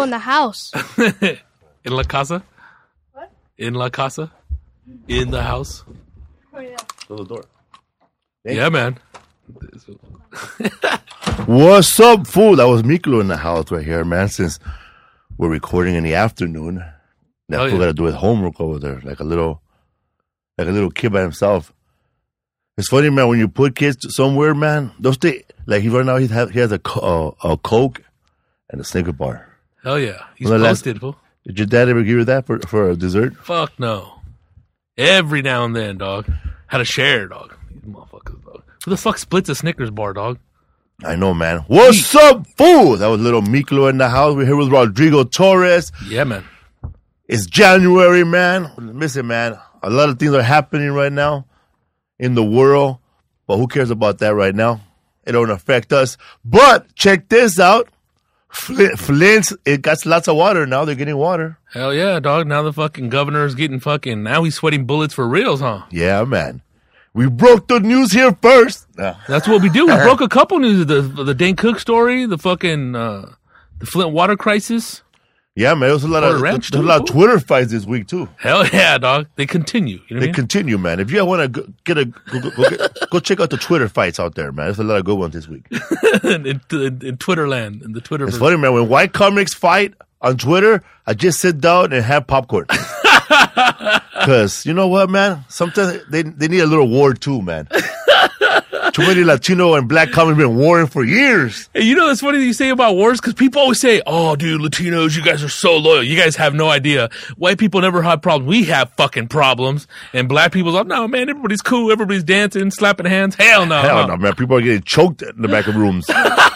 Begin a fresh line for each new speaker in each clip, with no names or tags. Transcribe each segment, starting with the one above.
in the house.
In La Casa?
What?
In La Casa? In the house?
Oh, yeah.
Close the door.
Yeah, man.
What's up, fool? That was Miklo in the house right here, man. Since we're recording in the afternoon, that fool got to do his homework over there, like a little kid by himself. It's funny, man. When you put kids somewhere, man, those things like he right now he has a Coke and a Snicker bar.
Hell yeah, he's posted, fool.
Did your dad ever give you that for a dessert?
Fuck no. Every now and then, dog. Had to share, dog. These motherfuckers, dog. Who the fuck splits a Snickers bar, dog?
I know, man. What's up, fool? That was little Miklo in the house. We're here with Rodrigo Torres.
Yeah, man.
It's January, man. Listen, man. A lot of things are happening right now in the world, but who cares about that right now? It don't affect us. But check this out. Flint, it got lots of water now. They're getting water.
Hell yeah, dog. Now the fucking governor is getting fucking... Now he's sweating bullets for reals, huh?
Yeah, man. We broke the news here first.
That's what we do. We broke a couple news. The Dane Cook story, the fucking... the Flint water crisis.
Yeah, man. There was a lot of Twitter fights this week, too.
Hell yeah, dog. They continue. You know
they continue, man. If you want to go check out the Twitter fights out there, man. There's a lot of good ones this week.
in Twitterland, in the Twitter.
It's funny, man. When white comics fight on Twitter, I just sit down and have popcorn. Because, you know what, man? Sometimes they need a little war, too, man. Too many Latino and black comics been warring for years.
Hey, you know what's funny that you say about wars? Because people always say, oh, dude, Latinos, you guys are so loyal. You guys have no idea. White people never had problems. We have fucking problems. And black people's like, no, man, everybody's cool. Everybody's dancing, slapping hands. Hell no.
Hell no, man. People are getting choked in the back of rooms.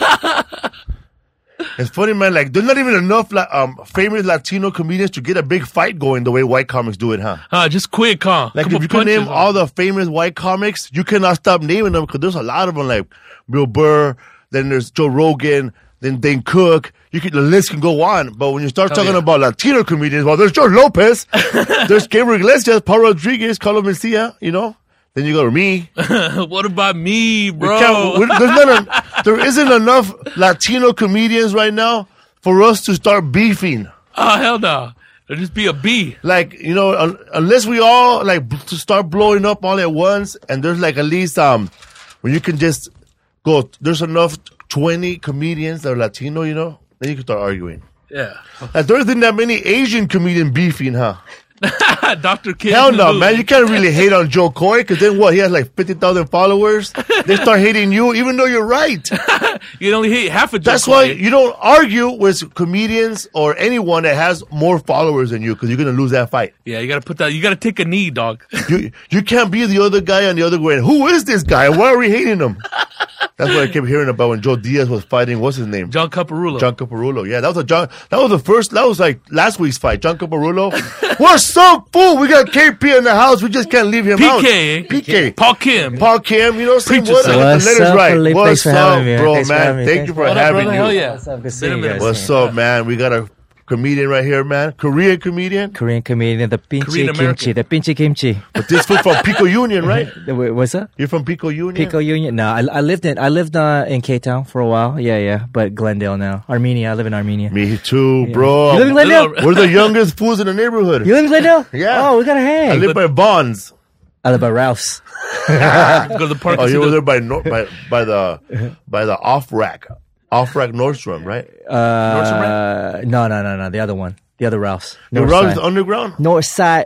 It's funny, man. Like, there's not even enough famous Latino comedians to get a big fight going the way white comics do it, huh?
Just quick, huh?
Like, if you can name all the famous white comics, you cannot stop naming them because there's a lot of them, like Bill Burr, then there's Joe Rogan, then Dane Cook. The list can go on. But when you start talking about Latino comedians, well, there's George Lopez, there's Gabriel Iglesias, Paul Rodriguez, Carlos Mencia, you know? Then you go to me.
What about me, bro?
There isn't enough Latino comedians right now for us to start beefing.
Oh, hell no. There'll just be a B.
Like, you know, unless we all, like, to start blowing up all at once, and there's, like, at least, when you can just go, there's enough 20 comedians that are Latino, you know, then you can start arguing.
Yeah.
Like, there isn't that many Asian comedians beefing, huh?
Dr. Kim.
Hell no, man. You can't really hate on Joe Coy because then what? He has like 50,000 followers. They start hating you even though you're right.
You only hate half of Joe
That's
Coy.
why you don't argue with comedians or anyone that has more followers than you because you're going to lose that fight.
Yeah, you got to put that. You got to take a knee, dog.
You can't be the other guy on the other way. Who is this guy? Why are we hating him? That's what I kept hearing about when Joe Diaz was fighting. What's his name?
John Caparulo.
John Caparulo. Yeah, that was like last week's fight. John Caparulo. What's up, fool? We got KP in the house. We just can't leave him out. PK.
Paul Kim.
You know, same what?
What's up,
right.
What's
up, bro, man? Thank you for having me.
Hell yeah.
What's up? Good seeing you guys.
What's up, man? We got a comedian right here, man. Korean comedian,
the Pinche Kimchi. The Pinche Kimchi.
But this fool from Pico Union, right?
What's that?
You're from Pico Union?
Pico Union. No, I lived in K-Town for a while. Yeah. But Glendale now. Armenia. I live in Armenia.
Me too, bro.
You live in Glendale?
We're the youngest fools in the neighborhood.
You live in Glendale?
Yeah.
Oh, we gotta hang.
I live by Bonds.
I live by Ralph's.
Go to the park.
Oh, you were there by the off rack Nordstrom, right?
Nordstrom? No. The other one. The other Ralph's.
The Ralph's is underground?
North side.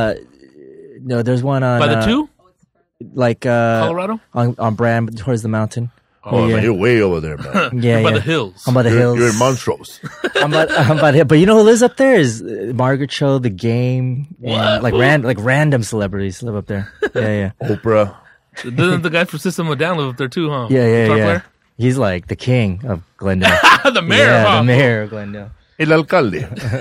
No, there's one on.
By the two?
Like
Colorado?
On Brand towards the mountain.
Oh, yeah. Man, you're way over there, man.
Yeah,
by the hills.
I'm by the hills.
You're in Montrose.
I'm by the hill. But you know who lives up there is Margaret Cho, The Game, and like random celebrities live up there. Yeah.
Oprah.
Doesn't the guy from System of a Down live up there too, huh?
Yeah. Player? He's like the king of Glendale.
The mayor,
yeah, the mayor of Glendale.
El alcalde.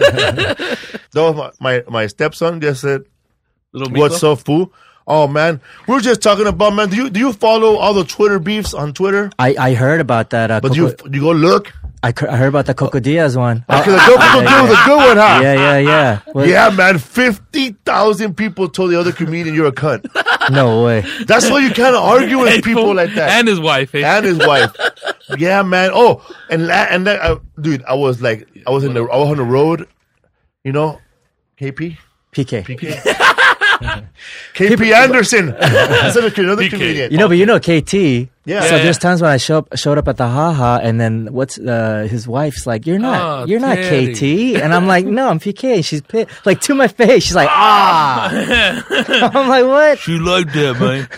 That was my stepson just said, "What's up, fool?" Oh man, we were just talking about, man. Do you follow all the Twitter beefs on Twitter?
I heard about that.
But you go look.
I heard about the Coco Diaz one.
Okay, the Coco Diaz was a good one, huh?
Yeah.
Yeah, man. 50,000 people told the other comedian you're a cunt.
No way.
That's why you kind of argue with people like that.
And his wife. Hey?
And his wife. Yeah, man. Oh, and that, dude, I was on the road, you know, KP?
PK.
KP Anderson. That's another
PK.
comedian.
You know, but you know KT.
Yeah.
So
Yeah.
there's times when I showed up at the haha, and then his wife's like, "You're not
Teddy.
KT," and I'm like, "No, I'm PK." She's like to my face. She's like, "Ah." I'm like, "What?"
She liked that,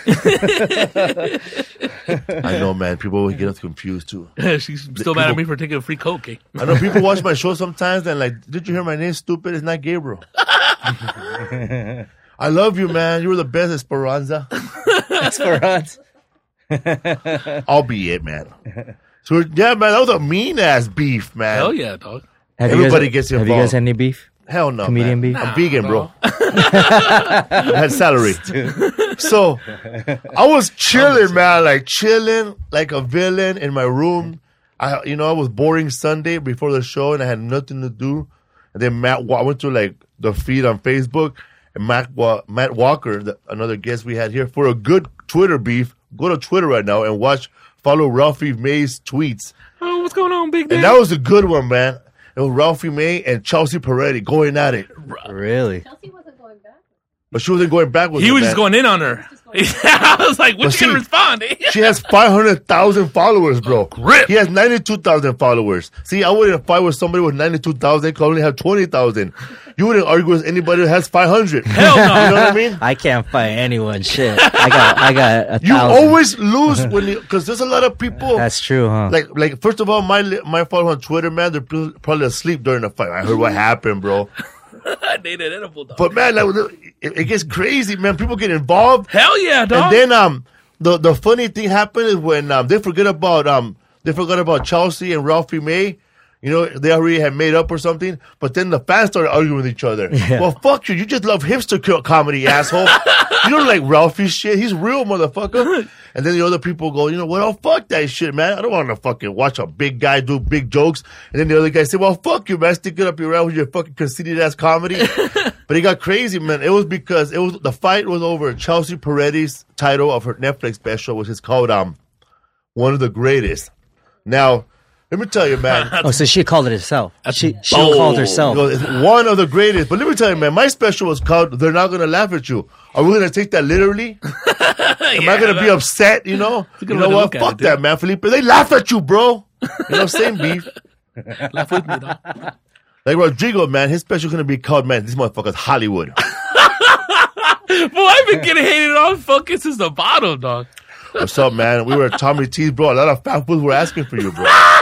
man.
I know, man. People always get us confused too.
She's still mad at me for taking a free Coke. Eh?
I know people watch my show sometimes and like, did you hear my name? Stupid. It's not Gabriel. I love you, man. You were the best, Esperanza.
Esperanza.
I'll be it, man. So yeah, man, that was a mean ass beef, man.
Hell yeah, dog.
Everybody gets involved.
Have you guys had any beef?
Hell no,
Comedian
man.
beef?
I'm vegan, bro. I had salary. So I was chilling, man, like chilling like a villain in my room. I was boring Sunday before the show, and I had nothing to do. And then I went to like the feed on Facebook, and Matt Walker, another guest we had here, for a good Twitter beef. Go to Twitter right now and follow Ralphie May's tweets.
Oh, what's going on, Big
And that was a good one, man. It was Ralphie May and Chelsea Peretti going at it.
Really?
Chelsea wasn't going back.
But she wasn't going back with
He
it,
was
man.
just going in on her. I was like, what
But
you gonna
see,
respond?
She has 500,000 followers, bro.
Grip.
He has 92,000 followers. See, I wouldn't fight with somebody with 92,000 because I only have 20,000. You wouldn't argue with anybody that has 500.
Hell no.
You know what I mean?
I can't fight anyone. Shit. I got 1,000.
You always lose because there's a lot of people.
That's true, huh?
Like first of all, my followers on Twitter, man, they're probably asleep during the fight. I heard what happened, bro.
They did edible, dog.
But man, it gets crazy, man. People get involved.
Hell yeah, dog.
And then the funny thing happened is when they forgot about Chelsea and Ralphie May. You know, they already had made up or something. But then the fans started arguing with each other.
Yeah.
Well, fuck you. You just love hipster comedy, asshole. You don't like Ralphie shit. He's real, motherfucker. And then the other people go, you know what? Oh, fuck that shit, man. I don't want to fucking watch a big guy do big jokes. And then the other guy said, well, fuck you, man. Stick it up your ass with your fucking conceited ass comedy. But it got crazy, man. It was because the fight was over Chelsea Peretti's title of her Netflix special, which is called One of the Greatest. Now, let me tell you, man.
Oh, so she called it herself. She
bold.
called herself.
You know, it's one of the greatest. But let me tell you, man, my special was called They're Not Gonna Laugh at You. Are we gonna take that literally? Am I gonna be upset, you know?
a good
You
way
know
to
what?
look at
Fuck
it,
that,
dude.
man, Felipe. They laugh at you, bro. You know, same beef.
Laugh with me, dog.
Like Rodrigo, man, his special gonna be called, man, this motherfucker's Hollywood.
Boy, I've been getting hated on fucking since the bottom, dog.
What's up, man? We were at Tommy T's, bro. A lot of fat fools were asking for you, bro.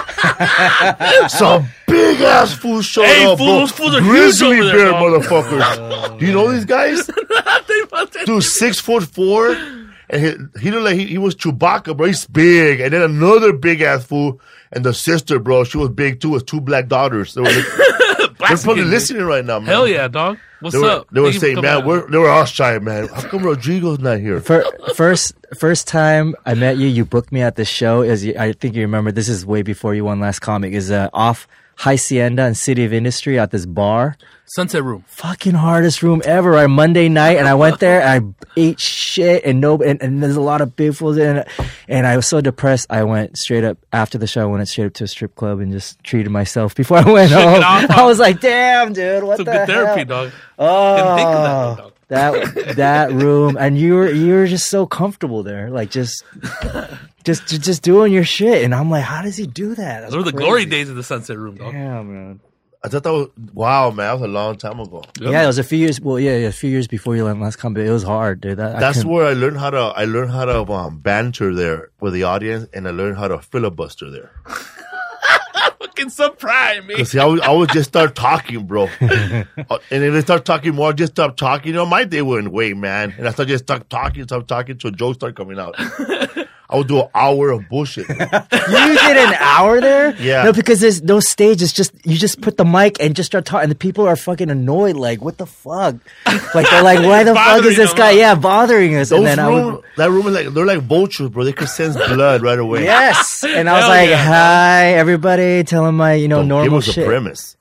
Some big ass fools showed
Hey,
up,
fools,
bro.
fools are huge
Grizzly
over there,
bear,
dog.
motherfuckers. Do you know these guys? Dude, 6'4", and he looked like he was Chewbacca, bro. He's big, and then another big ass fool, and the sister, bro, she was big too, with 2 black daughters. They were they're probably listening right now, man.
Hell yeah, dog. What's up?
They were
Thank you
saying,
for
man,
coming out.
they were all shy, man. How come Rodrigo's not here?
First time I met you, you booked me at the show. I think you remember. This is way before you won Last Comic. Is off Hacienda and City of Industry at this bar.
Sunset Room.
Fucking hardest room ever. Right, Monday night, and I went there and I ate shit, and there's a lot of big fools in it, and I was so depressed. I went straight up after the show. I went straight up to a strip club and just treated myself before I went
Shook it
home.
off,
I was like, "Damn, dude, what
Some
the
good therapy,
hell?"
dog. Didn't think of that,
Oh,
dog.
that room, and you were just so comfortable there, like just doing your shit, and I'm like, how does he do that? That's
Those were the
crazy.
glory days of the Sunset Room, dog.
Yeah, man.
I thought that was, wow, man, that was a long time ago.
Yeah, it was a few years. Well, yeah, a few years before you last come, but it was hard, dude.
That's where I learned how to banter there with the audience, and I learned how to filibuster there.
Fucking surprise me.
Cause see, I would just start talking, bro, and if they start talking more, I just stop talking. You know, my day went away, man, and I start talking, till jokes start coming out. I would do an hour of bullshit.
You did an hour there?
Yeah.
No, because there's those stages. You just put the mic and just start talking, and the people are fucking annoyed. Like, what the fuck? Like, they're like, why the fuck is
Bothering
this
them,
guy?
huh?
Yeah, bothering us. And then
That room is like, they're like vultures, bro. They could sense blood right away.
yes. And I was
Hell
like,
yeah,
hi, everybody. Tell them my,
Don't
normal
give us
shit.
a premise.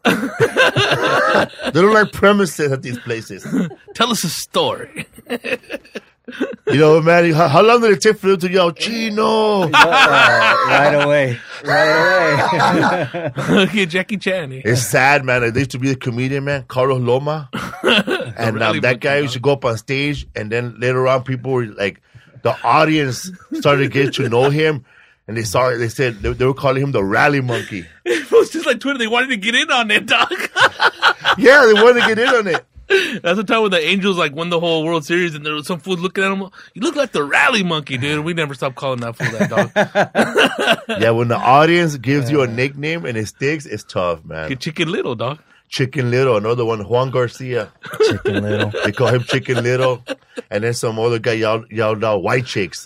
They don't like premises at these places.
Tell us a story.
You know, man, how long did it take for them to yell, Chino?
Right away.
Okay, Jackie Chan.
It's sad, man. There used to be a comedian, man, Carlos Loma. And that guy used to go up on stage, and then later on, people were like, the audience started to get to know him. And they said they were calling him the rally monkey.
It was just like Twitter. They wanted to get in on it, dog.
Yeah, they wanted to get in on it.
That's the time when the Angels like won the whole World Series, and there was some fool looking at him. You look like the rally monkey, dude. We never stopped calling that fool that, dog.
Yeah, when the audience gives you a nickname and it sticks, it's tough, man.
Get Chicken Little, dog.
Chicken Little, another one, Juan Garcia.
Chicken Little.
They call him Chicken Little. And then some other guy yelled out White Chicks.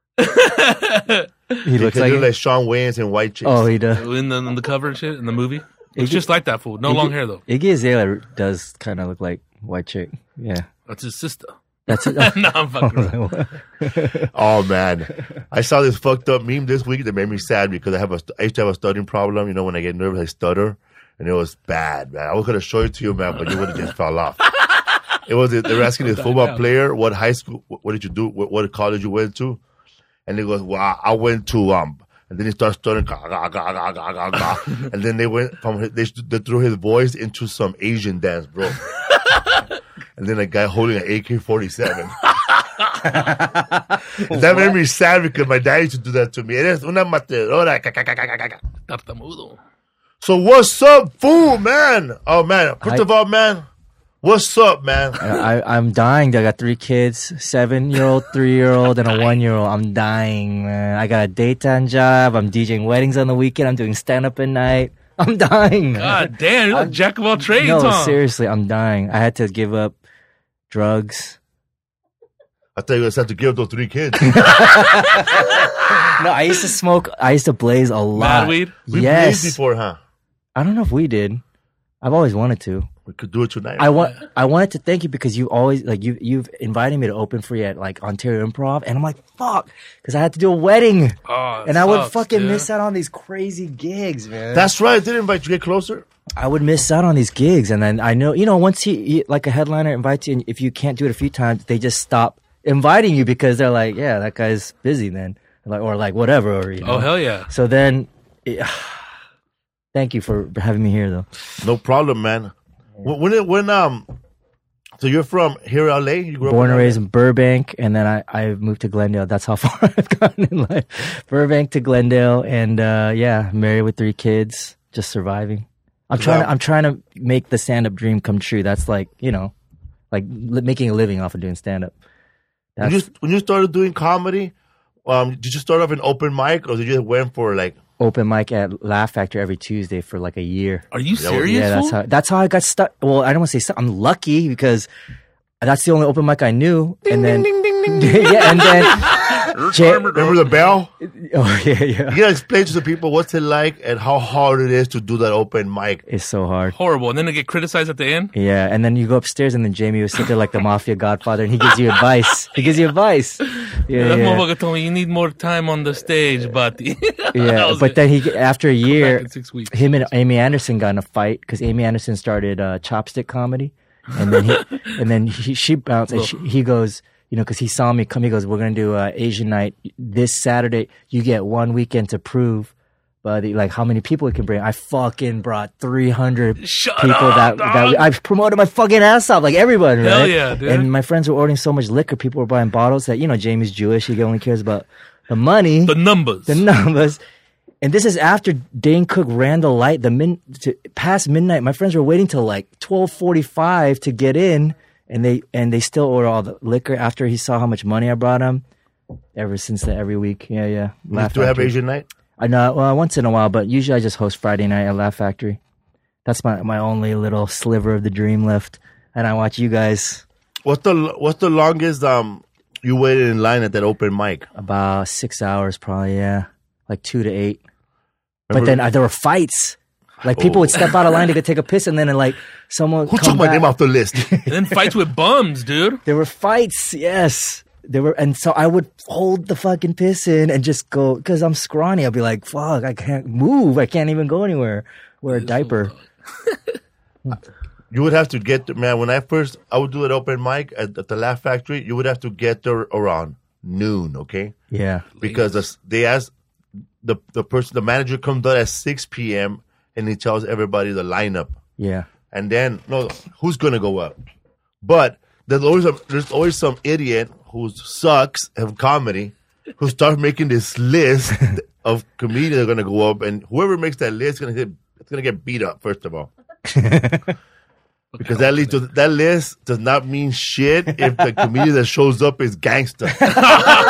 He looks
like Sean Wayans in White Chicks.
Oh, he does.
In the cover and shit, in the movie. It's just like that fool. No long hair, though.
Iggy Azalea does kind of look like White Chick. Yeah.
That's his sister.
That's it.
No, I'm fucking around.
Oh, man. I saw this fucked up meme this week that made me sad because I used to have a stuttering problem. You know, when I get nervous, I stutter. And it was bad, man. I was going to show it to you, man, but you would have just fell off. They were asking this football player, what high school, what did you do, what college you went to? And he goes, well, I went to, and then he starts stuttering, and then they went they threw his voice into some Asian dance, bro. And then a guy holding an AK-47. That made me sad because my dad used to do that to me. Eres una matadora.
Tartamudo.
So what's up, fool, man? Oh, man. First of all, man, what's up, man?
I'm dying. I got 3 kids, 7-year-old, 3-year-old, and a 1-year-old. I'm dying, man. I got a daytime job. I'm DJing weddings on the weekend. I'm doing stand-up at night. I'm dying.
God damn, you're a jack of all trades,
No,
huh?
seriously, I'm dying. I had to give up drugs.
I thought you guys had to give up those 3 kids.
No, I used to smoke. I used to blaze a lot.
Mad weed?
We
Yes.
blazed before, huh?
I don't know if we did. I've always wanted to.
We could do it tonight.
I wanted to thank you because you always you've invited me to open for you at like Ontario Improv, and I'm like fuck because I had to do a wedding, and I would fucking miss out on these crazy gigs, man.
That's right. I did invite you. Get closer.
I would miss out on these gigs, and then I know once he like a headliner invites you, and if you can't do it a few times, they just stop inviting you because they're like, yeah, that guy's busy then, or like whatever. Or,
Oh hell yeah!
So then, thank you for having me here, though.
No problem, man. So you're from here in LA? You grew up
Born and
LA?
raised in Burbank, and then I moved to Glendale. That's how far I've gotten in life. Burbank to Glendale, and married with 3 kids, just surviving. I'm trying to make the stand up dream come true. That's like making a living off of doing stand up.
When you started doing comedy, did you start off in open mic, or did you went for like
open mic at Laugh Factory every Tuesday for like a year?
Are you serious?
Yeah, that's how I got stuck. Well, I don't want to say stuck. I'm lucky because that's the only open mic I knew.
ding,
and then
ding, ding, ding, ding.
yeah, and then
remember the bell?
oh yeah.
You gotta explain to the people what's it like and how hard it is to do that open mic.
It's so hard.
Horrible. And then to get criticized at the end?
Yeah, and then you go upstairs, and then Jamie was sit there like the mafia godfather, and he gives you advice. That
motherfucker told me you need more time on the stage, but
yeah. But then after a year,
in 6 weeks.
him and Amy Anderson got in a fight because Amy Anderson started Chopstick Comedy, and then she bounced, and he goes, because he saw me come, he goes, we're gonna do Asian night this Saturday. You get 1 weekend to prove. But like how many people we can bring? I fucking brought 300 people that I promoted my fucking ass off, like everybody, right?
Hell yeah, dude.
And my friends were ordering so much liquor, people were buying bottles that, Jamie's Jewish, he only cares about the money.
The numbers.
And this is after Dane Cook ran the light past midnight. My friends were waiting till like 12:45 to get in, and they still order all the liquor after he saw how much money I brought him. Ever since that, every week. Yeah.
You do have Asian night?
I know, once in a while, but usually I just host Friday night at Laugh Factory. That's my only little sliver of the dream left, and I watch you guys.
What's the longest you waited in line at that open mic?
About 6 hours, probably. Yeah, like 2 to 8. But then there were fights. Like people would step out of line to go take a piss, and then like someone
who took my name off the list.
And then fights with bums, dude.
There were fights, yes. And so I would hold the fucking piss in and just go, because I'm scrawny. I'll be like, fuck, I can't move. I can't even go anywhere. Wear a diaper.
You You would have to get there, man. When I would do an open mic at the Laugh Factory. You would have to get there around noon, okay?
Yeah.
Because they ask the manager comes out at 6 p.m. and he tells everybody the lineup.
Yeah.
And then who's gonna go up? But there's always some idiot who sucks at comedy who starts making this list of comedians that are gonna go up, and whoever makes that list it's gonna get beat up first of all. Because that list does not mean shit if the comedian that shows up is gangster.
It's in the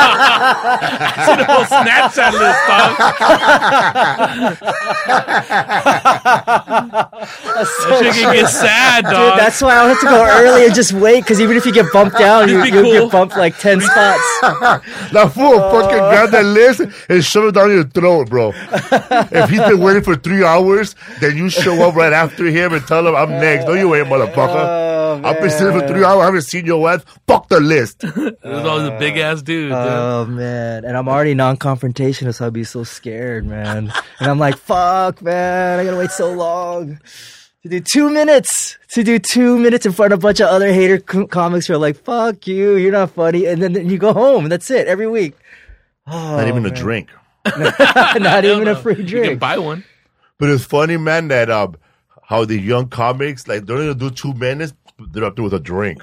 whole Snapchat list, dog. That shit can get sad, dog.
Dude, that's why I have to go early and just wait, because even if you get bumped down, you'll get bumped like 10 spots.
That fool fucking grab that list and shove it down your throat, bro. If he's been waiting for 3 hours, then you show up right after him and tell him, I'm next. No, you ain't, motherfucker. I've been sitting for 3 hours. I haven't seen your ass. Fuck the list.
It was always a big ass dude.
Oh, man. And I'm already non-confrontational, so I'd be so scared, man. And I'm like, fuck, man. I gotta wait so long to do 2 minutes. To do 2 minutes in front of a bunch of other hater comics who are like, fuck you. You're not funny. And then you go home. And that's it. Every week. Oh,
not even a drink.
Not even a free drink.
You can buy one.
But it's funny, man, that how the young comics, like, they're going to do 2 minutes, they're up there with a drink.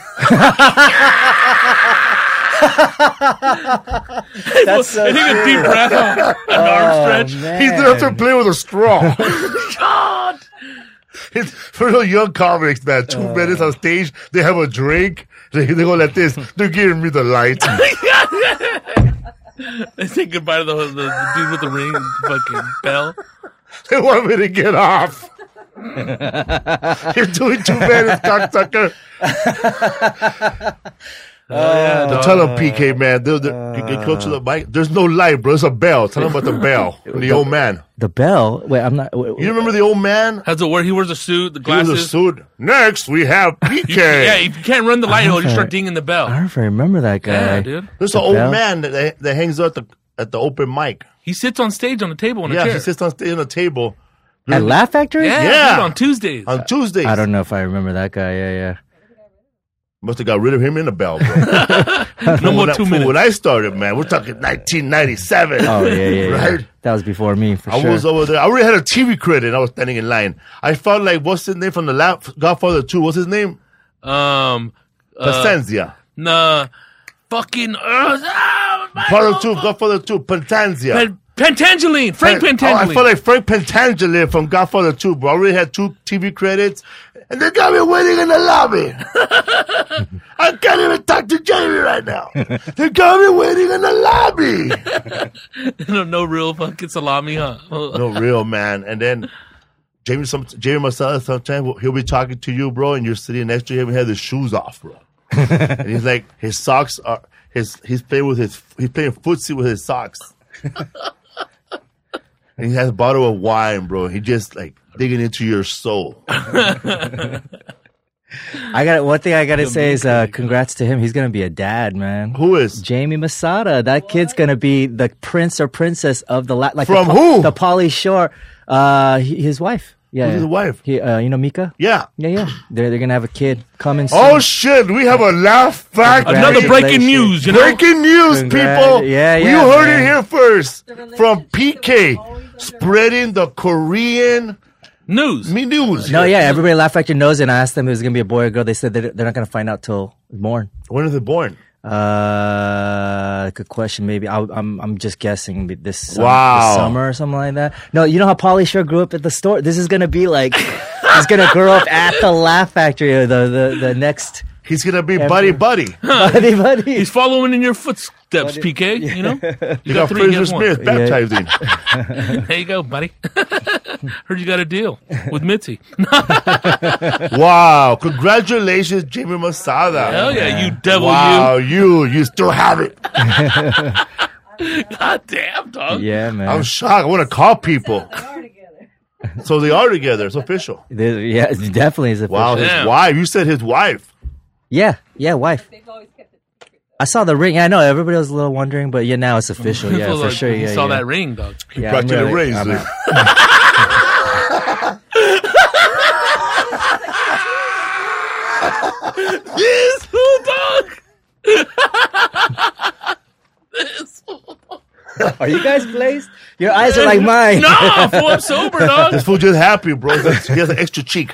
That's so
I think a deep breath, an arm stretch.
Man.
He's up there playing with a straw.
God.
It's for the young comics, man. 2 minutes on stage, they have a drink. They go like this. They're giving me the light.
They say goodbye to the dude with the ring and fucking bell.
They want me to get off. You're doing 2 minutes, cocksucker. Tell them, PK, man. Get close to the mic. There's no light, bro. It's a bell. Tell them about the bell. The old man.
The bell? Wait, I'm not...
You remember the old man?
He wears a suit, the
He was
glasses.
a suit. Next, we have PK.
Yeah, if you can't run the light hole, you start dinging the bell.
I don't know if I remember that guy.
Yeah, dude.
There's an old man that hangs out at the open mic.
He sits on stage on the table on a chair.
Yeah, he sits on stage on a table.
At Laugh Factory?
Yeah, dude, on Tuesdays.
On Tuesdays.
I don't know if I remember that guy. Yeah.
Must have got rid of him in the bell, bro.
No more 2 minutes.
When I started, man, we're talking 1997.
Oh, yeah.
Right?
That was before me, for sure.
I was over there. I already had a TV credit. I was standing in line. I felt like, what's his name from the Godfather 2? What's his name? Pastanzia.
Nah. Fucking...
Part 2, Godfather 2, Pastanzia.
Pentangeline! Frank Pentangeline.
I felt like Frank Pentangeline from Godfather 2, bro. I already had 2 TV credits, and they got me waiting in the lobby. I can't even talk to Jamie right now. They got me waiting in the lobby.
No real fucking salami, huh?
No real, man. And then Jamie Masada, sometimes he'll be talking to you, bro, and you're sitting next to him and have his shoes off, bro. And he's like, his socks are, he's playing footsie with his socks. And he has a bottle of wine, bro. He just like digging into your soul.
One thing I gotta say is congrats to him. He's gonna be a dad, man.
Who is?
Jamie Masada. That kid's gonna be the prince or princess of the
from who?
The Pauly Shore. His wife. Yeah,
Who's his wife?
You know Mika?
Yeah.
They're gonna have a kid coming soon.
Oh shit! We have a Laugh Factory.
Another breaking news. You know?
Breaking news, people.
Yeah.
You heard it here first from PK, spreading the Korean
news.
No, yeah, everybody at Laugh Factory knows it. And I asked them if it was gonna be a boy or girl. They said they're not gonna find out till born.
When is it born?
Good question. Maybe I'm just guessing this summer or something like that. No, you know how Pauly Shore grew up at the store. This is gonna be like he's gonna grow up at the Laugh Factory. The next.
He's gonna be buddy.
Buddy.
He's following in your footsteps, PK. You know,
you got Fraser Smith baptizing.
There you go, buddy. Heard you got a deal with Mitzi.
Wow! Congratulations, Jamie Masada.
Hell yeah, you devil!
Wow, you still have it.
God damn, dog.
Yeah, man.
I'm shocked. I want to call people. So they are together. It's official.
Yeah, it definitely is official.
Wow, his wife. You said his wife.
Yeah, wife. I saw the ring. I know everybody was a little wondering, but yeah, now it's official. Yeah, for sure.
You saw that ring, dog.
He brought you the ring.
Are you guys blazed? Your eyes are like mine.
Nah, fool, I'm sober, dog.
This fool just happy, bro. He has an extra cheek.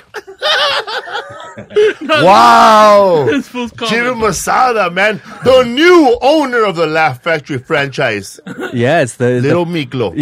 No,
Wow.
This fool's
Jimmy
calling.
Masada, man. The new owner of the Laugh Factory franchise.
Yeah, it's the
Little Miklo.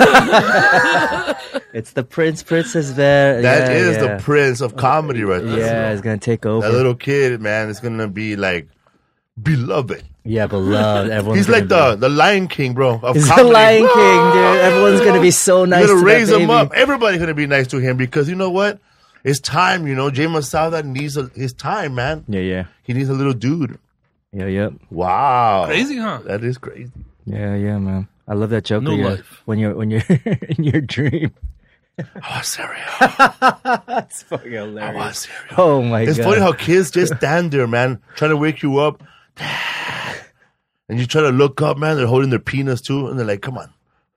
it's the princess there.
That is the prince of comedy right there.
Yeah, it's gonna take over.
That little kid, man, is going to be like beloved.
Yeah, beloved. Everyone's
He's like the Lion King, bro. Of
He's the
comedy.
Lion King, dude. Everyone's gonna be so nice.
You're
to
gonna raise
that
him
baby.
up. Everybody's gonna be nice to him because you know what? It's time. You know, Jay Masada needs his time, man.
Yeah.
He needs a little dude.
Yeah.
Wow,
Crazy, huh?
That is crazy.
Yeah, man. I love that joke.
New life.
When you're in your dream.
Oh, cereal.
That's fucking hilarious.
I want cereal.
Oh my
It's
god.
funny how kids just stand there, man, trying to wake you up. And you try to look up, man. They're holding their penis too, and they're like, "Come on."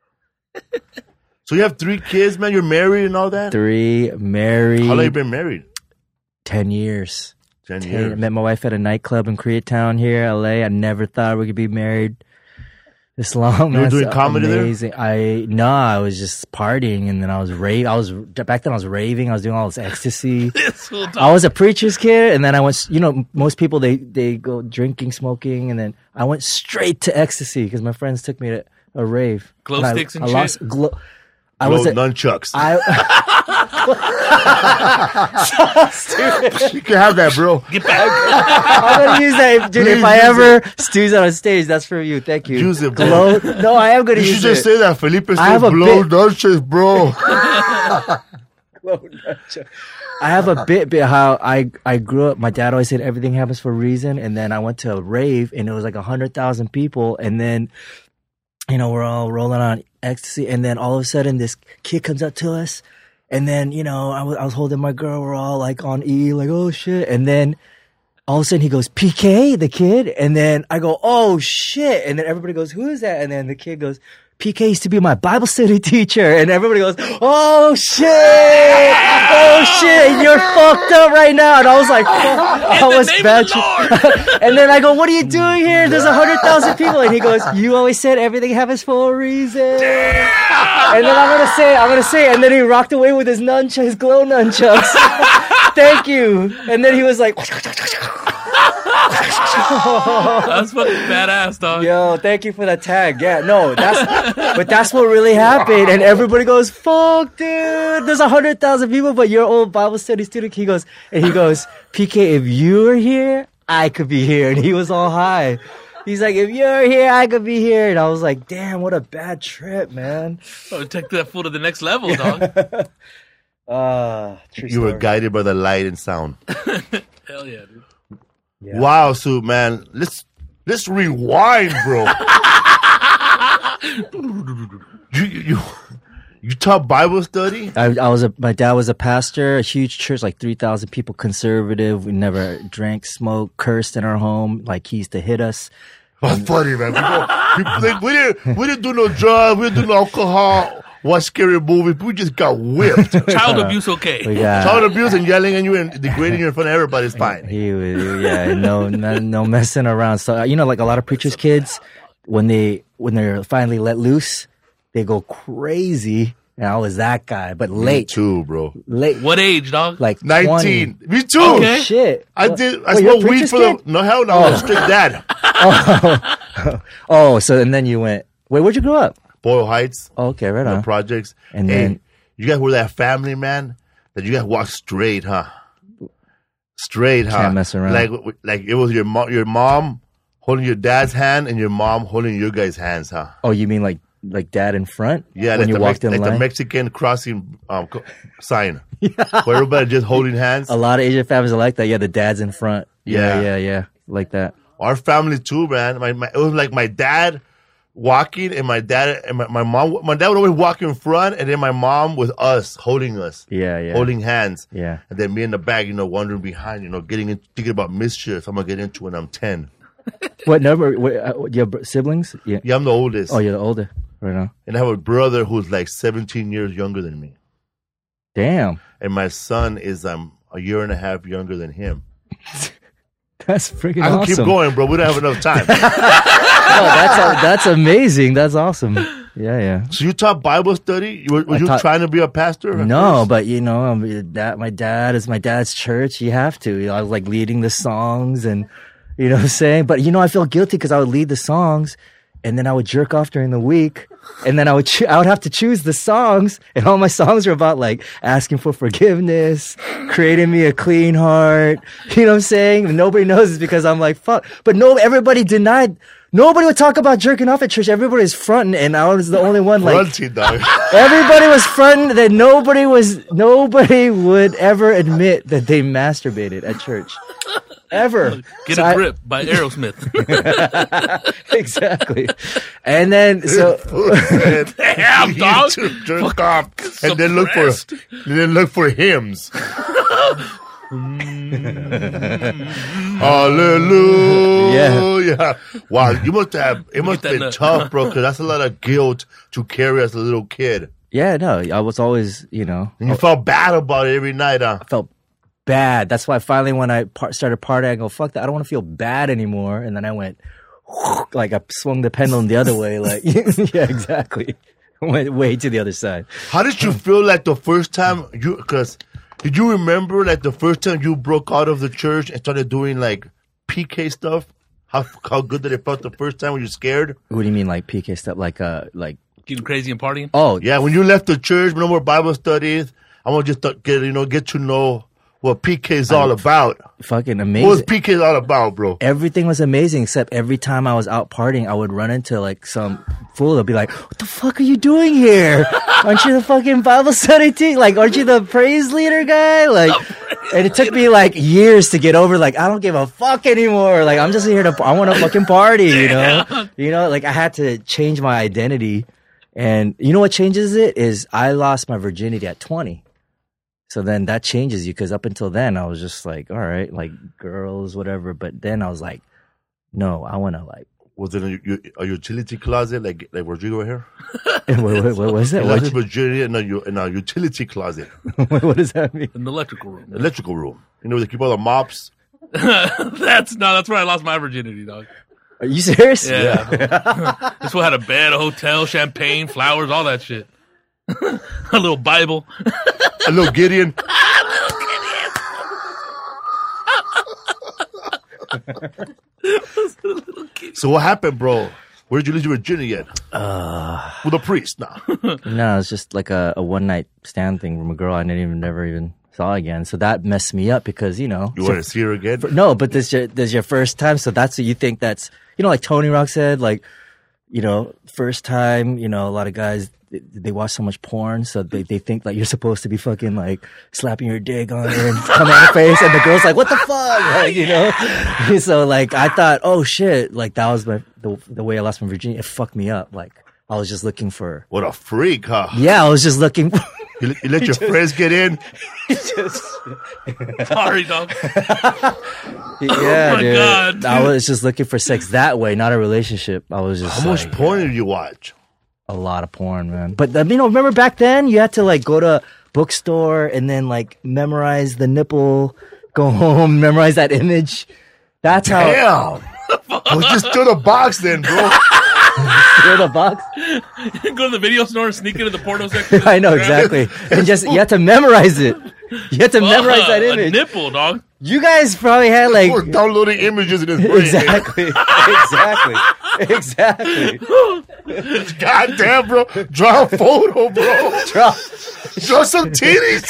So you have 3 kids, man. You're married and all that.
3 married.
How long you been married?
10 years.
10
I
years.
met my wife at a nightclub in Koreatown here, LA. I never thought we could be married this long.
You were
man.
doing
It's
comedy there?
amazing. I was just partying, and then I was back then I was raving. I was doing all this ecstasy.
This fool
I was a preacher's kid, and then I went. You know, most people they go drinking, smoking, and then I went straight to ecstasy because my friends took me to a rave.
Glow
And
sticks and
I
shit?
lost I
Blow
was a,
nunchucks.
stupid.
You can have that, bro.
Get back.
I'm gonna use that, dude.
Please
If I
use
ever stews on stage, that's for you. Thank you.
Use it, bro.
Glow. No, I am gonna
You
use
should just
it.
say that. Felipe said,
have a
blow
bit-
nunchucks, bro.
I have a bit how I grew up. My dad always said everything happens for a reason, and then I went to a rave, and it was like 100,000 people, and then we're all rolling on ecstasy, and then all of a sudden this kid comes up to us, and then I was holding my girl, we're all like on E, like oh shit, and then all of a sudden he goes PK, the kid, and then I go oh shit, and then everybody goes who is that, and then the kid goes PK used to be my Bible study teacher, and everybody goes, oh shit, you're fucked up right now, and I was like, fuck. I was bad. And then I go, what are you doing here? There's 100,000 people, and he goes, you always said everything happens for a reason. And then I'm gonna say, and then he rocked away with his his glow nunchucks. Thank you. And then he was like.
That's fucking badass, dog.
Yo, thank you for that tag. Yeah, no, that's what really happened. And everybody goes, fuck, dude, there's 100,000 people, but your old Bible study student, he goes, PK, if you're here, I could be here. And he was all high. He's like, if you're here, I could be here. And I was like, damn, what a bad trip, man.
Oh, take that fool to the next level, dog.
True
You were
story.
guided by the light and sound.
Hell yeah, dude.
Yeah.
Wow, Soup, man. Let's rewind, bro. You taught Bible study?
My dad was a pastor, a huge church, like 3,000 people, conservative. We never drank, smoked, cursed in our home. Like he used to hit us.
That's funny, man. We didn't do no drugs. We didn't do no alcohol. Watch scary movies. We just got whipped.
Child abuse, okay.
We got,
Child abuse and yelling at you and degrading you in front of everybody is fine.
He was, no messing around. So like a lot of preachers' kids, when they're finally let loose, they go crazy. And I was that guy, but
Me
late,
too, bro.
late,
What age, dog?
like
19.
20.
Me too.
Okay.
Shit.
I
What?
did. I
Wait, you're a
smoked weed
preacher's
for the.
kid?
No, hell no. I'm a strict dad.
Oh, so and then you went. Wait, where'd you grow up?
Boyle Heights.
Oh, okay, right on.
Projects.
And
Hey,
then-
you guys were that family, man, that you guys walk straight, huh? Straight, huh?
Can't mess around.
Like it was your mom holding your dad's hand and your mom holding your guys' hands, huh?
Oh, you mean like dad in front?
Yeah,
when
like,
you
the,
walked in
like
line.
the Mexican crossing sign, where everybody just holding hands.
A lot of Asian families are like that. Yeah, the dad's in front. Yeah, like that.
Our family too, man. It was like my dad walking and my dad and my mom. My dad would always walk in front, and then my mom with us holding us.
Yeah.
Holding hands.
Yeah.
And then me in the back, wandering behind, thinking about mischief I'm going to get into when I'm 10.
What number? You have siblings? Yeah.
Yeah, I'm the oldest.
Oh, you're the older. Right on.
And I have a brother who's like 17 years younger than me.
Damn.
And my son is a year and a half younger than him.
That's freaking
I can
awesome.
keep going, bro. We don't have enough time.
Oh, that's amazing. That's awesome. Yeah.
So you taught Bible study? Were you trying to be a pastor?
No, but my dad is my dad's church. You have to. I was like leading the songs and, you know what I'm saying? But I feel guilty because I would lead the songs and then I would jerk off during the week. And then I would have to choose the songs, and all my songs were about like asking for forgiveness, creating me a clean heart. You know what I'm saying? And nobody knows it's because I'm like, fuck. But everybody denied. Nobody would talk about jerking off at church. Everybody was fronting, and I was the only one like.
Fronting, dog.
Everybody was fronting that nobody would ever admit that they masturbated at church. Ever.
Get a Grip by Aerosmith.
Exactly. And then
damn, dog.
Jerk off and then look for hymns. Hallelujah. Yeah. Wow, it must have been tough, bro, because that's a lot of guilt to carry as a little kid.
Yeah, no, I was always,
And you felt bad about it every night, huh?
I felt bad. That's why finally when I started partying, I go, fuck that. I don't want to feel bad anymore. And then I went, like I swung the pendulum the other way. Like, yeah, exactly. Went way to the other side.
How did you feel like the first time did you remember like the first time you broke out of the church and started doing like PK stuff? How good did it felt the first time when you're scared?
What do you mean like PK stuff? Like
getting crazy and partying?
Oh.
Yeah, when you left the church, no more Bible studies. I want to just get to know what PK is all about.
Fucking amazing.
What was PK all about, bro?
Everything was amazing, except every time I was out partying, I would run into like some fool that'd be like, what the fuck are you doing here? Aren't you the fucking Bible study team? Like, aren't you the praise leader guy? Like, and it took me like years to get over, like, I don't give a fuck anymore. Like, I'm just here I want to fucking party, you know? Like I had to change my identity. And you know what changes it is I lost my virginity at 20. So then that changes you because up until then I was just like, all right, like girls, whatever. But then I was like, no, I want to like.
Was it a utility closet like Rodrigo here?
What was that?
Lost virginity in a utility closet.
What does that mean?
An electrical room.
Electrical room. They keep all the mops.
That's where I lost my virginity, dog.
Are you serious?
Yeah. This one had a bed, a hotel, champagne, flowers, all that shit. A little Bible.
A little Gideon. So what happened, bro? Where did you lose your virginity at? With a priest? Nah.
No, it's just like a one night stand thing from a girl I never even saw again. So that messed me up because,
You want to see her again?
No, but this is your first time. So that's what you think that's, like Tony Rock said, like, first time, a lot of guys, they watch so much porn, so they think like you're supposed to be fucking like slapping your dick on her and coming on her face, and the girl's like, what the fuck? Like, So like, I thought, oh shit, like that was the way I lost my virginity. It fucked me up. Like, I was just looking for.
What a freak, huh?
Yeah, I was just looking for.
You let your friends get in?
Sorry, dog.
Yeah,
oh my God, dude.
I was just looking for sex that way, not a relationship. I was just.
How much porn did you watch?
A lot of porn, man. But remember back then you had to like go to bookstore and then like memorize the nipple, go home, memorize that image. That's how.
Damn. I was just through the box then, bro.
Through the box.
Go to the video store and sneak into the porno section.
I know exactly. And you have to memorize it. You have to memorize that image.
A nipple, dog.
You guys probably had like
We're downloading images in his brain.
Exactly.
God damn, bro. Draw a photo, bro. Draw some titties.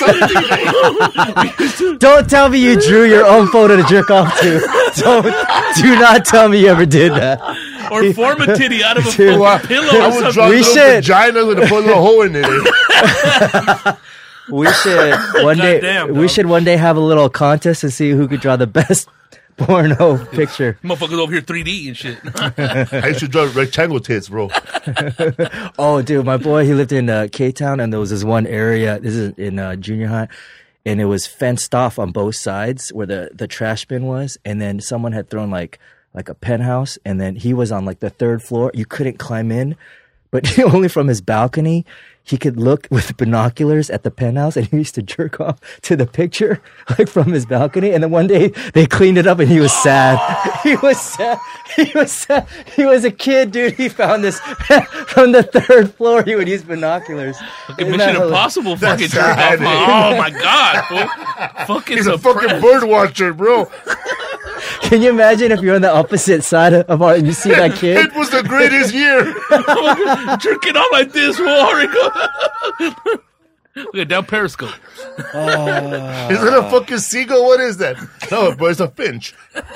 Don't tell me you drew your own photo to jerk off to. Do not tell me you ever did that.
Or form a titty out of a pillow.
I would draw a vagina with a little hole in it.
We should one day. Damn, we should one day have a little contest and see who could draw the best porno picture.
Motherfuckers over here 3D and shit.
I used to draw rectangle tits, bro.
Oh, dude, my boy, he lived in K-Town, and there was this one area. This is in junior high, and it was fenced off on both sides where the trash bin was, and then someone had thrown like a penthouse, and then he was on like the third floor. You couldn't climb in, but only from his balcony. he could look with binoculars at the penthouse, and he used to jerk off to the picture, like from his balcony. And then one day they cleaned it up, and he was sad. He was sad. He was sad. He was a kid, dude. He found this from the 3rd floor. He would use binoculars.
Fucking Mission Impossible fucking jerk off. Oh my god, fool. Fucking
He's a fucking bird watcher, bro.
Can you imagine if you're on the opposite side of our and you see that kid?
It was the greatest year.
Jerking off like this, fool. Look at down Periscope.
Is it a fucking seagull? What is that? No, bro, it's a finch.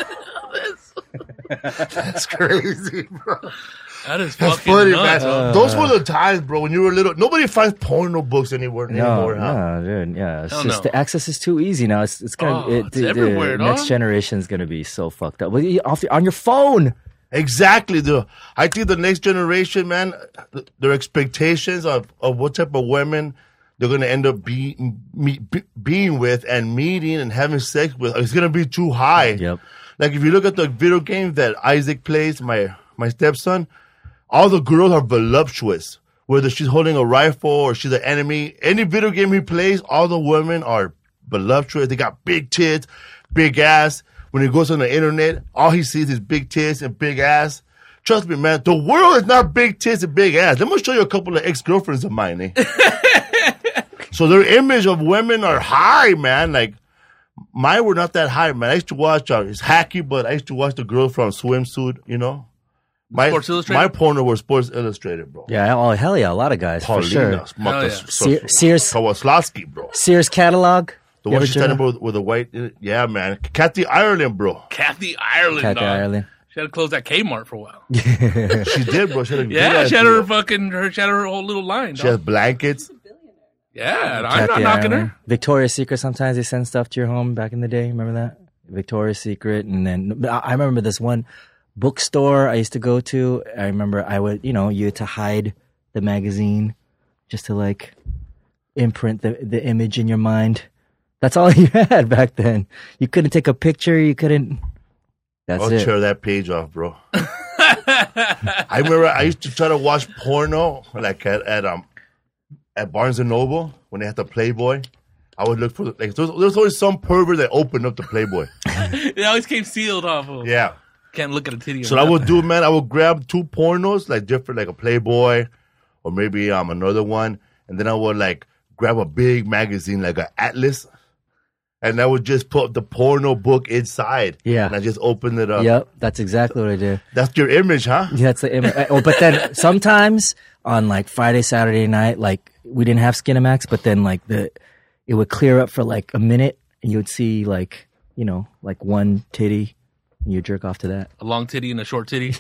That's crazy, bro.
That is
That's
fucking
funny,
nuts.
man. Those were the times, bro, when you were little. Nobody finds porno books anymore, huh?
No, dude. Yeah, it's
Hell
just
no.
the access is too easy now. It's gonna
it's everywhere,
the next
dog.
generation is gonna be so fucked up. On your phone.
Exactly. I think the next generation, man, their expectations of what type of women they're going to end up being with and meeting and having sex with is going to be too high.
Yep.
Like if you look at the video game that Isaac plays, my stepson, all the girls are voluptuous. Whether she's holding a rifle or she's an enemy, any video game he plays, all the women are voluptuous. They got big tits, big ass. When he goes on the internet, all he sees is big tits and big ass. Trust me, man, the world is not big tits and big ass. Let me show you a couple of ex-girlfriends of mine, eh? So their image of women are high, man. Like, mine were not that high, man. I used to watch, it's hacky, but I used to watch the girl from Swimsuit, you know?
Sports Illustrated?
My porno was Sports Illustrated, bro.
Yeah, oh hell yeah, a lot of guys for sure.
Paulina,
Sears
Kawaslavsky, bro.
Sears catalog.
The
You
one
ever
she's
check
standing
it?
with the white, yeah, man. Kathy Ireland, bro.
Kathy Ireland,
Kathy
dog.
Ireland.
She had to close that Kmart for a while.
She did, bro. She had a
Yeah, she had her whole little line.
She
Dog.
has blankets.
Yeah, I'm not
Kathy
knocking
Ireland.
her.
Victoria's Secret. Sometimes they send stuff to your home back in the day. Remember that? Victoria's Secret, and then I remember this one bookstore I used to go to. I remember I would, you had to hide the magazine just to like imprint the image in your mind. That's all you had back then. You couldn't take a picture. You couldn't. That's
I'll
it.
tear that page off, bro. I remember I used to try to watch porno like at Barnes and Noble when they had the Playboy. I would look for like there's always some pervert that opened up the Playboy.
It always came sealed off of.
Yeah.
Can't look at a titty.
So what I would do, man, I would grab 2 pornos, like different, like a Playboy, or maybe another one, and then I would like grab a big magazine, like an Atlas, and I would just put the porno book inside.
Yeah.
And I just opened it up.
Yep, that's exactly what I did.
That's your image, huh?
Yeah, that's the image. Oh, but then sometimes on like Friday, Saturday night, like we didn't have Skinamax, but then like it would clear up for like a minute, and you would see like like one titty. And you jerk off to that.
A long titty and a short titty.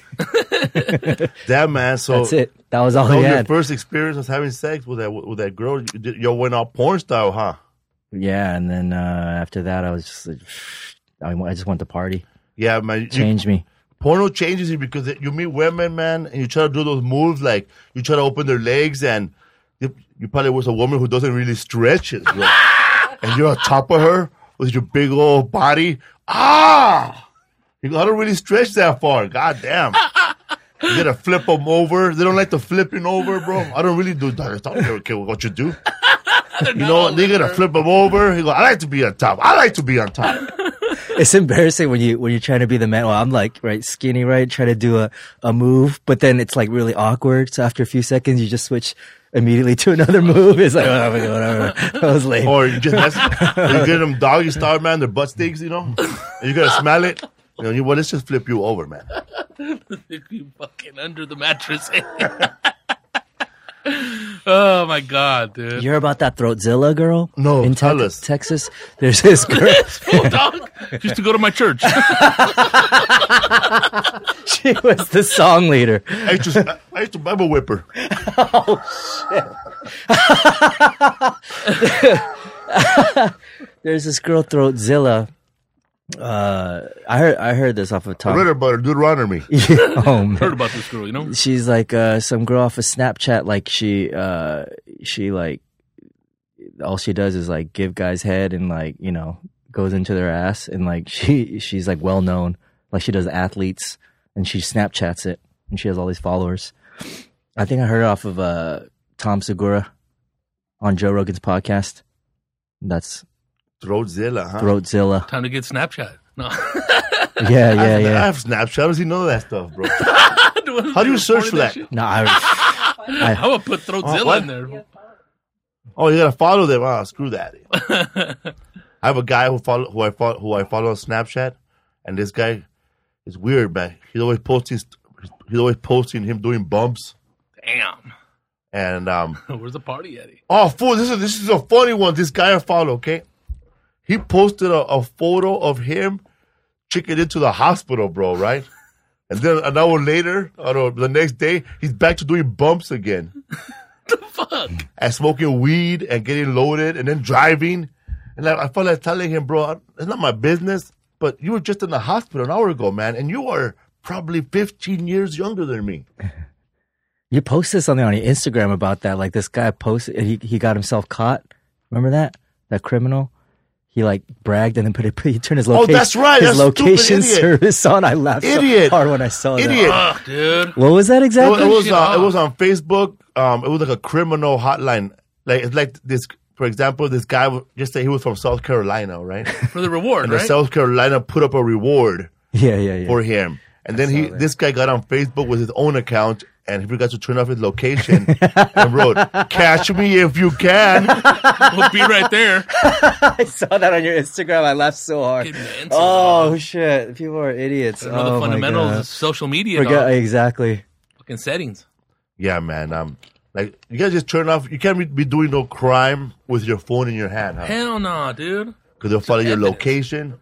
Damn, man. So
That's it. That was all
that
he
was your
had.
first experience of having sex with that girl. You went all porn style, huh?
Yeah, and then after that, I was just like, I just went to party.
Yeah, man.
Changed me.
Porno changes you because you meet women, man, and you try to do those moves like you try to open their legs, and you probably was a woman who doesn't really stretch it, bro. And you're on top of her with your big old body. You gotta really stretch that far. God damn. You gotta flip them over. They don't like the flipping over, bro. I don't really do that. I don't care what you do. You know, they gotta flip them over. He go, I like to be on top. I like to be on top.
It's embarrassing when you're trying to be the man. Well, I'm like skinny, right? Trying to do a move, but then it's like really awkward. So after a few seconds, you just switch immediately to another move. It's like whatever. That was lame.
Or you get them doggy style, man. Their butt stinks, and you gotta smell it. Well, let's just flip you over, man.
You fucking under the mattress. Oh my god, dude.
You heard about that Throatzilla girl?
No,
in
tell us.
Texas. There's this girl.
Oh, dog. Just to go to my church.
She was the song leader.
I used to Bible whip her.
There's this girl Throatzilla. I heard this off of
I
Tom.
read about her, Deuteronomy.
Oh man.
Heard about this girl,
She's like some girl off of Snapchat. Like she like all she does is like give guys head and like goes into their ass, and like she's like well known. Like she does athletes, and she Snapchats it, and she has all these followers. I think I heard it off of Tom Segura on Joe Rogan's podcast. That's
Throatzilla, huh?
Throatzilla.
Time to get Snapchat. No.
Yeah.
I have Snapchat. How does he know that stuff, bro? How do you search for that?
No,
I would put Throatzilla in there.
Oh, you gotta follow them. Oh, screw that. I have a guy who I follow on Snapchat, and this guy is weird, man. He's always posting him doing bumps.
Damn.
And
where's the party, Eddie?
Oh, fool! This is a funny one. This guy I follow, okay? He posted a photo of him checking into the hospital, bro. Right? And then an hour later, the next day, he's back to doing bumps again.
The fuck?
And smoking weed and getting loaded and then driving. And I felt like telling him, bro, it's not my business, but you were just in the hospital an hour ago, man, and you are probably 15 years younger than me.
You posted something on your Instagram about that. Like this guy posted, he got himself caught. Remember that? That criminal? He like bragged and then he turned his location.
Oh, that's right.
His location service on. I laughed so hard when I saw that.
Ugh, dude.
What was that exactly?
It was on Facebook. It was like a criminal hotline. Like it's like this. For example, this guy just say he was from South Carolina, right?
For the reward,
and
right?
the South Carolina put up a reward.
Yeah.
For him, and then this guy got on Facebook with his own account. And he forgot to turn off his location and wrote, "Catch me if you can."
We'll be right there.
I saw that on your Instagram. I laughed so hard. Oh, shit. People are idiots.
The fundamentals of social media.
Exactly.
Fucking settings.
Yeah, man. Like, you gotta just turn off. You can't be doing no crime with your phone in your hand, huh?
Hell no, dude.
Because they'll follow your location.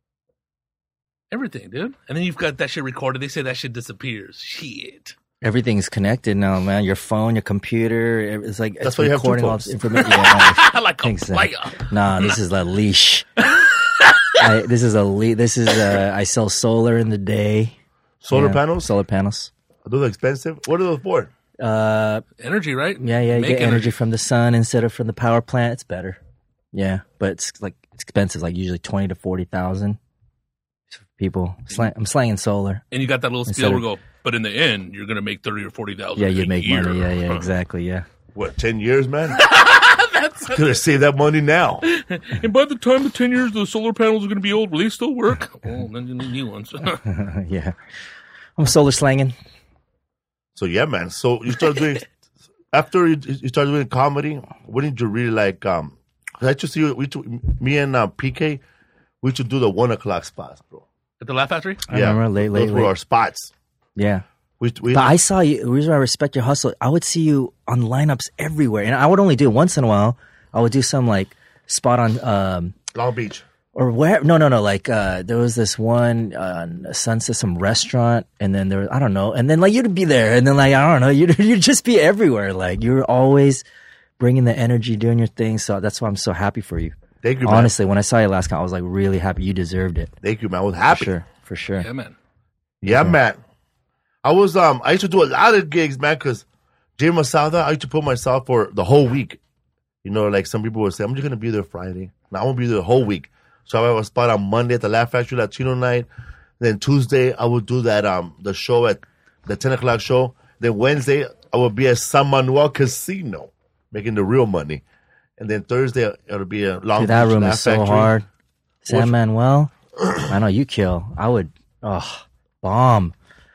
Everything, dude. And then you've got that shit recorded. They say that shit disappears. Shit.
Everything's connected now, man. Your phone, your computer, it's like
that's
it's
why
recording
you
all
have
this information. Yeah,
like a player.
Nah, this is a leash. This is I sell solar in the day.
Solar panels?
Solar panels.
Are those expensive? What are those for?
Energy, right?
Yeah. You get energy from the sun instead of from the power plant. It's better. Yeah, but it's expensive. Like usually 20 to 40,000. People, I'm slanging solar.
And you got that little spiel where you go, but in the end, you're gonna make 30 or 40,000.
Yeah, you make money. Yeah, exactly. Yeah.
What, 10 years, man? Could have saved that money now.
And by the time the 10 years, the solar panels are gonna be old. Will they still work? Well, then you need new ones.
Yeah, I'm solar slanging.
So yeah, man. So you started doing after you started doing comedy. What did you really like? I just see me and PK. We should do the 1 o'clock spots, bro.
At the Laugh Factory?
I remember late.
Those were our spots.
Yeah. But I saw you. The reason I respect your hustle, I would see you on lineups everywhere. And I would only do it once in a while. I would do some like spot on
Long Beach.
Or where? No. Like there was this one Sunset, some restaurant, and then there was, I don't know. And then like you'd be there, and then like I don't know, you'd just be everywhere. Like you're always bringing the energy, doing your thing. So that's why I'm so happy for you.
Thank you, man.
Honestly, when I saw you last time, I was like really happy. You deserved it.
Thank you, man. I was happy.
For sure.
Yeah, man.
Yeah, man. I was I used to do a lot of gigs, man, because Jay Masada, I used to put myself for the whole week. You know, like some people would say, I'm just gonna be there Friday. Now I'm gonna be there the whole week. So I have a spot on Monday at the Laugh Factory Latino night. Then Tuesday I would do that the show at the 10 o'clock show. Then Wednesday I would be at San Manuel Casino making the real money. And then Thursday, it'll be a long. Dude,
that room is so hard. San Manuel, I know you kill. I would, bomb.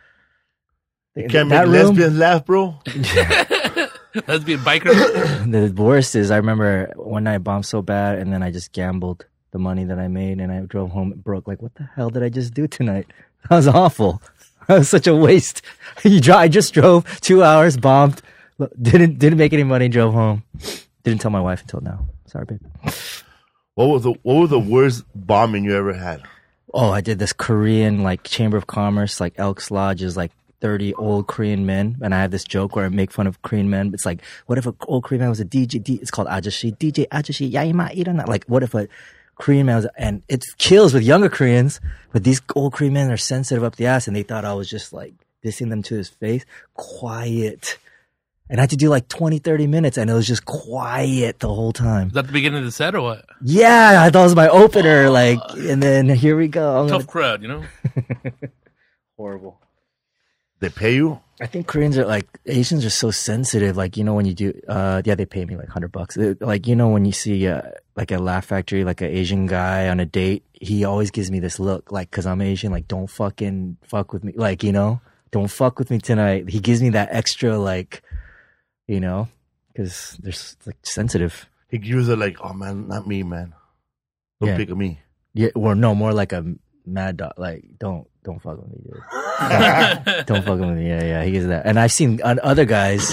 You can't make lesbians laugh, bro.
Lesbian biker.
The worst is, I remember one night I bombed so bad, and then I just gambled the money that I made, and I drove home broke. Like, what the hell did I just do tonight? That was awful. That was such a waste. I just drove 2 hours, bombed, didn't make any money, drove home. Didn't tell my wife until now. Sorry, babe.
What was the worst bombing you ever had?
Oh, I did this Korean like Chamber of Commerce, like Elks Lodge is like 30 old Korean men, and I have this joke where I make fun of Korean men. It's like, what if an old Korean man was a DJ? It's called Ajashi, DJ Ajashi. Yaima Irana. Like, what if a Korean man was, and it kills with younger Koreans, but these old Korean men are sensitive up the ass, and they thought I was just like dissing them to his face. Quiet. And I had to do like 20, 30 minutes, and it was just quiet the whole time.
Was that the beginning of the set or what?
Yeah, I thought it was my opener, and then here we go.
Tough crowd, you know?
Horrible.
They pay you?
I think Koreans are like, Asians are so sensitive. Like, you know, when you do, they pay me like $100. Like, you know, when you see, like a Laugh Factory, like an Asian guy on a date, he always gives me this look, like, cause I'm Asian, like, don't fucking fuck with me. Like, you know, don't fuck with me tonight. He gives me that extra, like, you know, cause they're like sensitive.
He gives it like, oh man, not me, man. Don't pick me.
Yeah. Or no, more like a mad dog. Like, don't fuck with me, dude. Don't fuck with me. Yeah. He gives that. And I've seen other guys,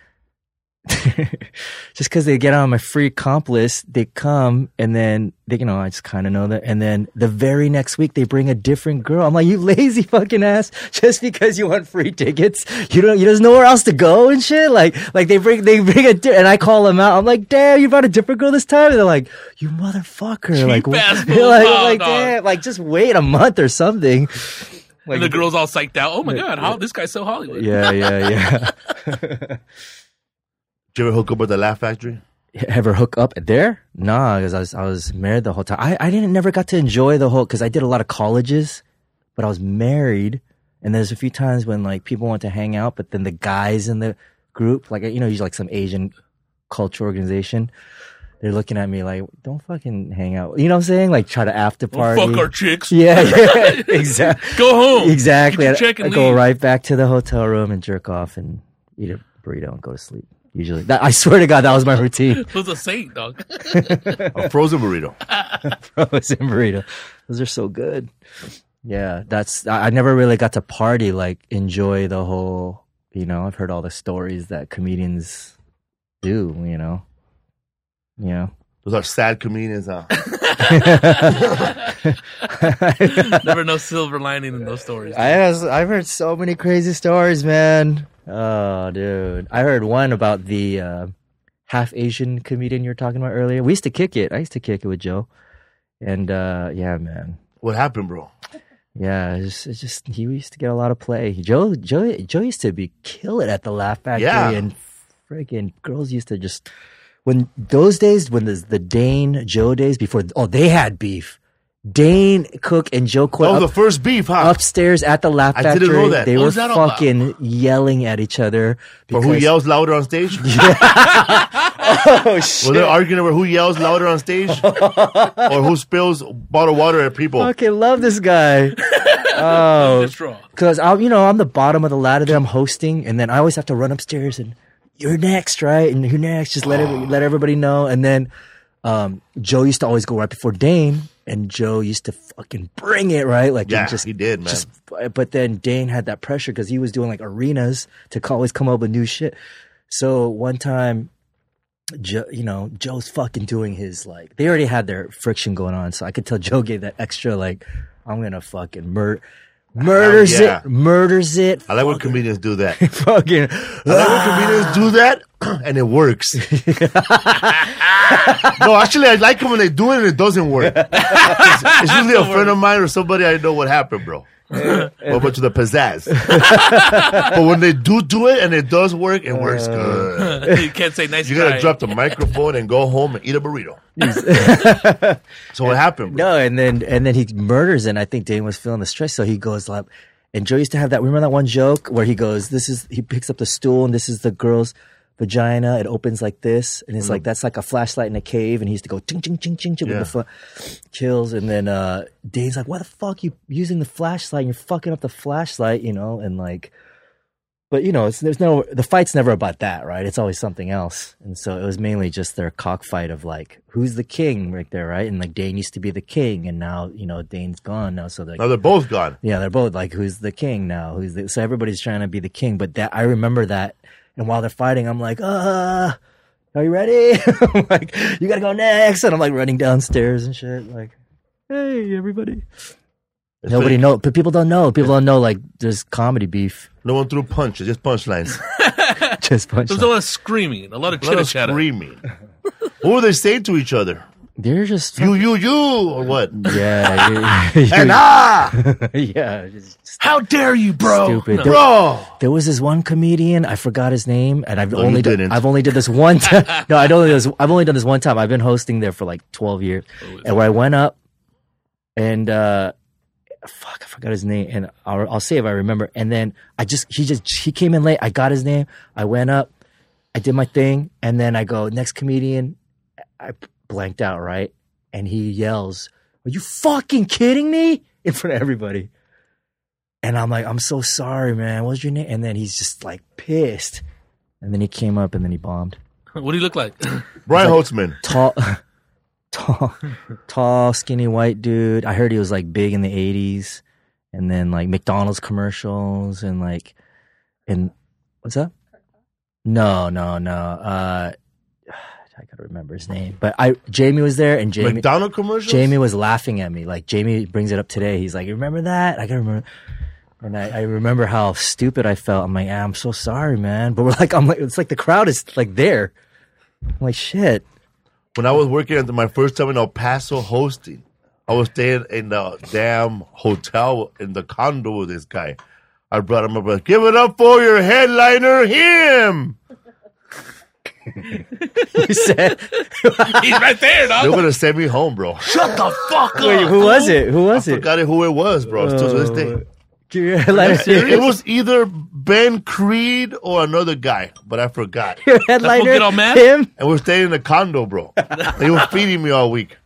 just because they get on my free comp list, they come and then they, you know, I just kind of know that. And then the very next week they bring a different girl. I'm like, you lazy fucking ass. Just because you want free tickets, there's nowhere else to go and shit. Like they bring and I call them out. I'm like, damn, you brought a different girl this time. And they're like, you motherfucker.
Cheap
like,
like
damn, like just wait a month or something. Like,
and the girl's all psyched out. Oh my God, this guy's so Hollywood.
Yeah.
Did you ever hook up with the Laugh Factory?
Ever hook up there? Nah, because I was married the whole time. I never got to enjoy the whole, because I did a lot of colleges, but I was married, and there's a few times when like people want to hang out, but then the guys in the group, like, you know, usually like some Asian culture organization, they're looking at me like, don't fucking hang out. You know what I'm saying? Like, try to after party.
Fuck our chicks.
Yeah, exactly.
Go home.
Exactly.
I
go right back to the hotel room and jerk off and eat a burrito and go to sleep. Usually, I swear to God, that was my routine.
Who's a saint, dog?
A frozen burrito.
Frozen burrito. Those are so good. Yeah, I never really got to party, like enjoy the whole, you know, I've heard all the stories that comedians do, you know. Yeah.
Those are sad comedians, huh?
Never no silver lining in those stories.
I've heard so many crazy stories, man. Oh, dude. I heard one about the half Asian comedian you were talking about earlier. We used to kick it. I used to kick it with Joe. And yeah, man.
What happened, bro?
Yeah, it's just he used to get a lot of play. Joe used to be killing at the Laugh Factory, and freaking girls used to just when those days when there's the Dane Joe days before they had beef. Dane Cook and Joe Coy.
That was the first beef, huh?
Upstairs at the Laugh Factory.
I didn't know that.
They were fucking yelling at each other.
But who yells louder on stage?
Oh, shit.
Were they arguing over who yells louder on stage? Or who spills bottled water at people?
Okay, love this guy. Oh. Because I'm the bottom of the ladder that I'm hosting, and then I always have to run upstairs and you're next, right? And you're next. Just let everybody know. And then Joe used to always go right before Dane. And Joe used to fucking bring it, right? Like,
he did, man.
But then Dane had that pressure because he was doing like arenas to always come up with new shit. So one time, Joe's fucking doing his like, they already had their friction going on. So I could tell Joe gave that extra like, I'm gonna fucking murders it.
I like when comedians do that.
Fucking,
I like when comedians do that, and it works. No, actually, I like it when they do it and it doesn't work. It's usually a friend of mine or somebody I know what happened, bro. But to the pizzazz. But when they do it and it does work, it works good.
You can't say nice.
You gotta drop the microphone and go home and eat a burrito. So what happened, bro?
No, and then he murders it. And I think Dane was feeling the stress, so he goes like, and Joe used to have that. Remember that one joke where he goes, he picks up the stool and this is the girl's vagina. It opens like this, and it's like that's like a flashlight in a cave. And he used to go ching ching ching ching ching with the kills. And then Dane's like, "Why the fuck you using the flashlight? And you're fucking up the flashlight, you know?" And like, but the fight's never about that, right? It's always something else. And so it was mainly just their cockfight of like, who's the king right there, right? And like Dane used to be the king, and now Dane's gone now, so
now they're both gone.
Yeah, they're both like, who's the king now? So everybody's trying to be the king. But I remember that. And while they're fighting, I'm like, are you ready? I'm like, you gotta go next. And I'm like running downstairs and shit. Like, hey, everybody. Nobody knows, but people don't know. People don't know, like, there's comedy beef.
No one threw punches, just punchlines.
Just punchlines.
There's a lot of screaming, a lot of chitter-chatter.
Screaming. What were they saying to each other?
They're just...
You, or what?
Yeah.
And
yeah.
How dare you, bro?
Stupid.
Bro!
There was this one comedian, I forgot his name, and I've only did this one time. No, I've only done this one time. I've been hosting there for like 12 years. And where I went up, and I forgot his name, and I'll say if I remember. And then he came in late. I got his name. I went up. I did my thing, and then I go, next comedian. I blanked out, right? And he yells, "Are you fucking kidding me?" in front of everybody. And I'm like, "I'm so sorry, man. What's your name?" And then he's just like pissed. And then he came up and then he bombed.
What do you look like?
Brian Holtzman.
Tall, skinny white dude. I heard he was like big in the 80s. And then like McDonald's commercials and what's up? No. I gotta remember his name. But Jamie was there, and
McDonald's commercials?
Jamie was laughing at me. Like Jamie brings it up today. He's like, "You remember that?" I gotta remember. And I remember how stupid I felt. I'm like, "I'm so sorry, man." But it's like the crowd is like there. I'm like, shit.
When I was working at my first time in El Paso hosting, I was staying in the damn hotel in the condo with this guy. I brought him up, "Give it up for your headliner, him."
You said
he's right there, dog.
They're gonna send me home, bro.
Shut the fuck up.
Wait, who was it?
I forgot who it was, bro. Still to this day.
It
was either Ben Creed or another guy, but I forgot.
Your headliner,
get all mad?
him?
And we're staying in a condo, bro. They were feeding me all week.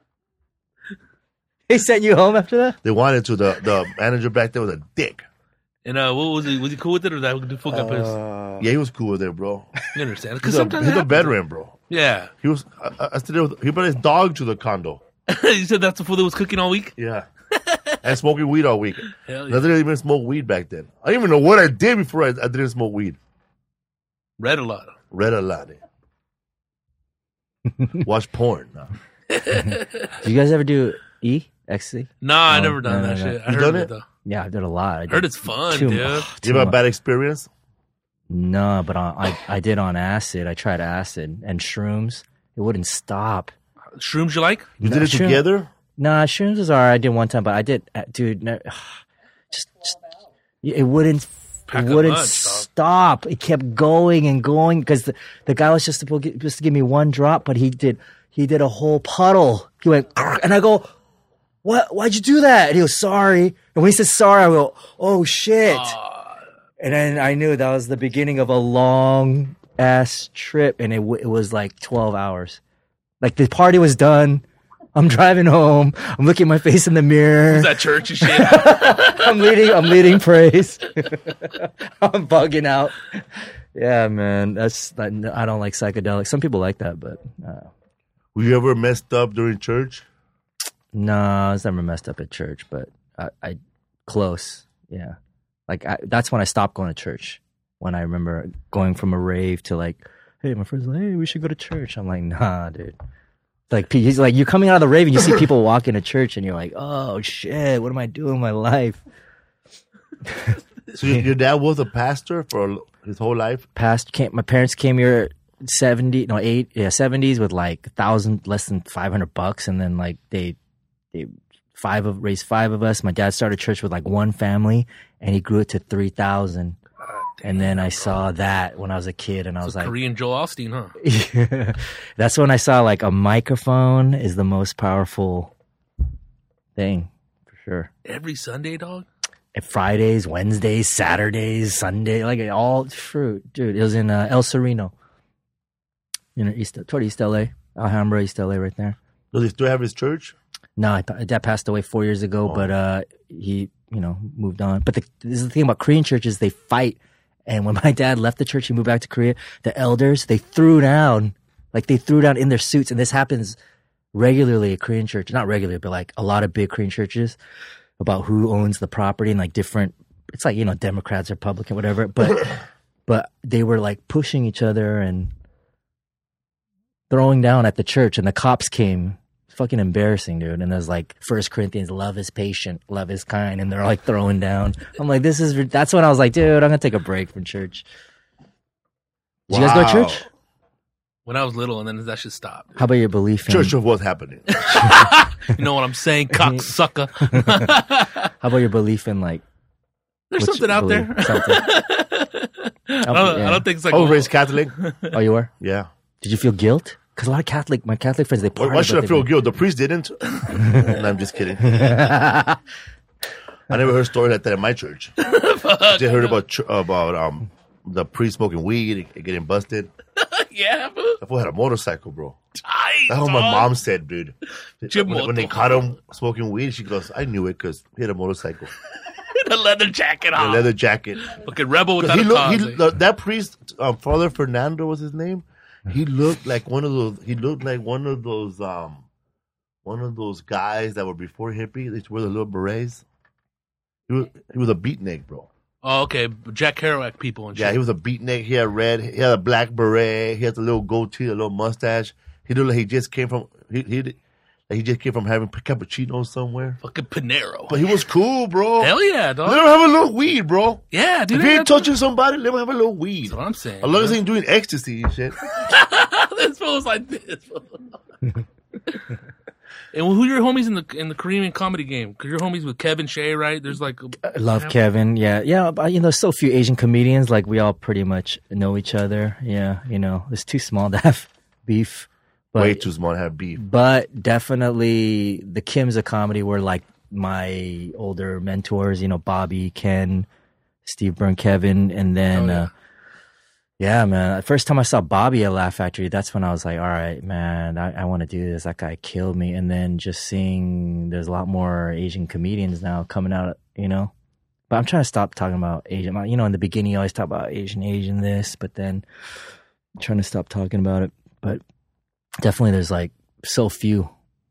They sent you home after that?
They wanted to. The manager back there was a dick.
And what was he? Was he cool with it, or that the fuck up his?
Yeah, he was cool with it, bro.
You understand?
He's a veteran, bro.
Yeah.
He was. I stayed there he brought his dog to the condo.
You said that's the fool that was cooking all week?
Yeah. And smoking weed all week.
Hell yeah.
I didn't even smoke weed back then. I didn't even know what I did before I didn't smoke weed.
Read a lot.
Watch porn. No.
Do you guys ever do ecstasy?
Nah, I never done that shit. I
You
heard
done
it
it?
though.
Yeah, I've done a lot.
I heard it's fun,
too
dude.
You have a bad experience?
No, but I did on acid. I tried acid and shrooms. It wouldn't stop.
Shrooms you like?
You did it together?
Nah, shrooms was alright. I did one time, but I did, dude. It wouldn't stop. It kept going and going because the guy was just supposed to give me one drop, but he did a whole puddle. He went, and I go, "What? Why'd you do that?" And he goes, "Sorry." And when he says sorry, I go, "Oh shit!" And then I knew that was the beginning of a long ass trip, and it was like 12 hours. Like the party was done. I'm driving home. I'm looking at my face in the mirror.
Is that church and shit?
I'm leading praise. I'm bugging out. Yeah, man. I don't like psychedelics. Some people like that, but
Were you ever messed up during church?
no, I was never messed up at church, but I close. Yeah. Like that's when I stopped going to church. When I remember going from a rave to like, hey, my friend's like, hey, we should go to church. I'm like, nah, dude. Like he's like, you're coming out of the rave and you see people walking to church and you're like, oh shit, what am I doing in my life?
So your dad was a pastor for his whole life?
My parents came here 70s with like less than $500, and then like they raised 5 of us. My dad started church with like 1 family, and he grew it to 3,000. And then I saw that when I was a kid, and I was like,
Korean Joel Osteen, huh?
yeah. That's when I saw like a microphone is the most powerful thing, for sure.
Every Sunday, dog?
And Fridays, Wednesdays, Saturdays, Sunday, like all fruit. Dude, it was in El Sereno. Toward East LA. Alhambra, East LA, right there.
Does he still have his church?
No, Dad passed away 4 years ago, but he, moved on. But this is the thing about Korean churches, they fight. And when my dad left the church, he moved back to Korea, the elders, they threw down in their suits. And this happens regularly at Korean churches. Not regularly, but like a lot of big Korean churches, about who owns the property and like different, it's like, Democrats, Republican, whatever. But they were like pushing each other and throwing down at the church, and the cops came. Fucking embarrassing, dude. And there's like 1 Corinthians, love is patient, love is kind, and they're like throwing down. I'm like, that's when I was like, dude, I'm gonna take a break from church. Did you guys go to church?
When I was little, and then that shit stopped.
How about your belief in
Church of what's happening?
You know what I'm saying, cocksucker?
How about your belief in like
there's something out there.
Something.
I don't think it's like
I was raised Catholic.
Oh, you were?
Yeah.
Did you feel guilt? Because a lot of my Catholic friends, they partied.
Why should I feel guilt? The priest didn't. No, I'm just kidding. I never heard a story like that in my church. I just heard about the priest smoking weed and getting busted.
Yeah, bro.
That fool had a motorcycle, bro.
Tight,
That's what my mom said, dude. When they
moto.
caught him smoking weed, she goes, I knew it because he had a motorcycle.
The leather jacket
A
on.
leather jacket.
Fucking rebel without
He
a
looked,
cause.
that priest, Father Fernando was his name. He looked like one of those. He looked like one of those guys that were before hippie. They used to wear the little berets. He was a beatnik, bro.
Oh, okay. Jack Kerouac people and shit.
Yeah, he was a beatnik. He had red. He had a black beret. He had a little goatee, a little mustache. He looked like he just came from he just came from having cappuccino somewhere.
Fucking Panero.
But he was cool, bro.
Hell yeah,
Let
dog.
him have a little weed, bro.
Yeah, dude.
If he ain't
that's
touching somebody, let him have a little weed.
what I'm saying.
As long as he ain't doing ecstasy and shit.
This fool's like this. And who are your homies in the Korean comedy game? Because you're homies with Kevin Shea, right? There's like
I love Kevin. Yeah. But, so few Asian comedians. Like we all pretty much know each other. Yeah, it's too small to have beef. But,
Way too small to have beef.
But definitely the Kims of comedy were like my older mentors. Bobby, Ken, Steve Byrne, Kevin, and then. Yeah, man. The first time I saw Bobby at Laugh Factory, that's when I was like, all right, man, I want to do this. That guy killed me. And then just seeing there's a lot more Asian comedians now coming out, But I'm trying to stop talking about Asian. In the beginning, you always talk about Asian this, but then I'm trying to stop talking about it. But definitely there's like so few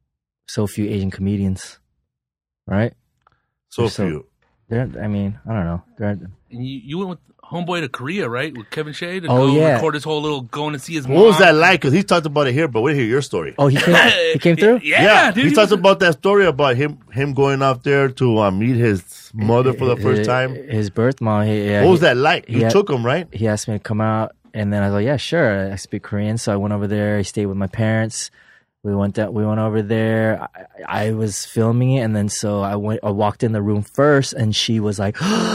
Asian comedians, right?
So few.
I don't know.
and you went with Homeboy to Korea, right? With Kevin Shea to
Oh,
go
yeah.
record his whole little going to see his mom.
What was that like? Because he talked about it here, but we hear your story.
Oh, he came through?
Yeah, dude.
He talked about that story about him going out there to meet his mother for the first time.
His birth mom.
What was that like? You took him, right?
He asked me to come out, and then I was like, yeah, sure. I speak Korean, so I went over there. I stayed with my parents. We went over there. I was filming it, and then so I walked in the room first, and she was like,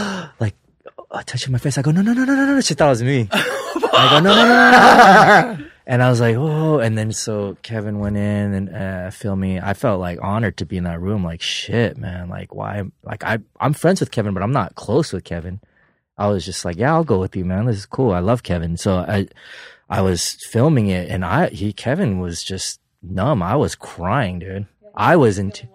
touching my face. I go, no. She thought it was me. I go, no. And I was like, oh. And then so Kevin went in and filmed me. I felt like honored to be in that room. Like, shit, man. Like, why? Like, I'm friends with Kevin, but I'm not close with Kevin. I was just like, yeah, I'll go with you, man. This is cool. I love Kevin. So I was filming it, and Kevin was just numb. I was crying, dude. I was into.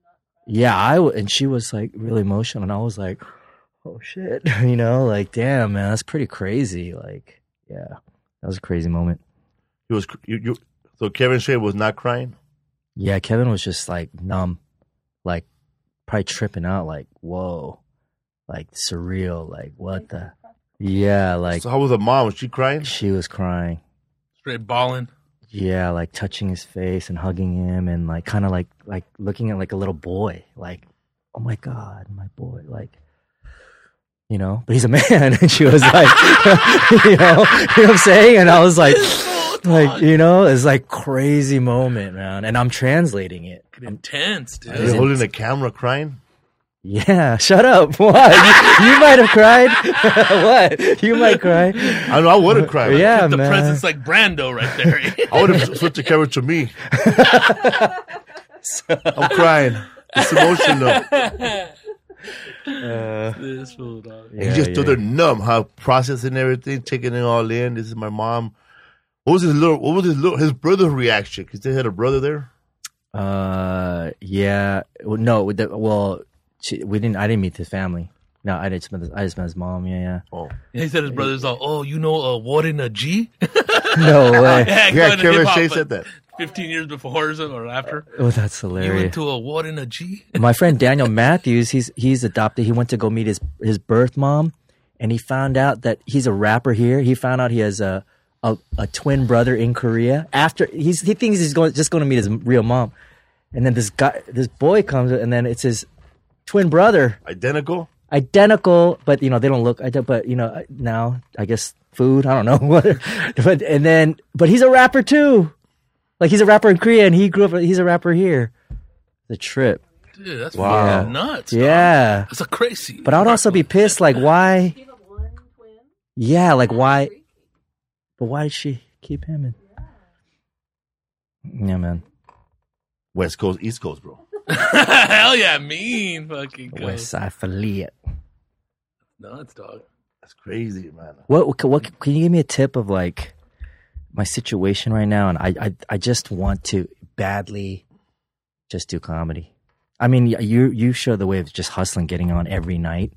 Yeah, and she was like really emotional, and I was like, oh shit, like, damn, man, that's pretty crazy. Like, yeah, that was a crazy moment.
He was so Kevin Shea was not crying?
Yeah, Kevin was just like numb, like probably tripping out, like, whoa, like surreal, like what the, yeah, like.
So how was the mom? Was she crying?
She was crying.
Straight balling.
Yeah, like touching his face and hugging him, and like kind of like looking at like a little boy, like, oh my God, my boy, like. But he's a man, and she was like, you know what I'm saying? And I was like, it's like crazy moment, man. And I'm translating it.
Intense, dude.
You're holding the camera crying?
Yeah, shut up. What? You might have cried. What? You might cry.
I know, I would have cried.
Yeah,
the
man.
presence like Brando right there.
I would have switched the camera to me. I'm crying. It's emotional.
This fool, dog.
He just stood there numb, how processing everything, taking it all in. This is my mom. What was his brother's reaction? Because they had a brother there.
Yeah. Well, no. We didn't. I didn't meet his family. No, I just met his mom. Yeah.
Oh,
He said his brother's all, Warren a G?
No way.
yeah. Kevin Shea said that.
15 years before or after.
Oh, that's
You
hilarious.
went to a Warren a G?
My friend Daniel Matthews, he's adopted. He went to go meet his birth mom, and he found out that he's a rapper here. He found out he has a twin brother in Korea. After he thinks he's just going to meet his real mom, and then this boy comes, and then it's his twin brother,
Identical,
but they don't look. But now I guess food. I don't know what. But he's a rapper too. Like, he's a rapper in Korea, and he's a rapper here. The trip.
Dude, that's
Wow.
fucking nuts. Dog.
Yeah.
That's a crazy.
But I would also be pissed, like, why? Yeah, like, why? But why did she keep him in? Yeah, man.
West Coast, East Coast, bro.
Hell yeah, mean fucking ghost.
West Side Affiliate.
Nuts, dog.
That's crazy, man.
What can you give me a tip of like my situation right now? And I just want to badly just do comedy. I mean, you show the way of just hustling, getting on every night.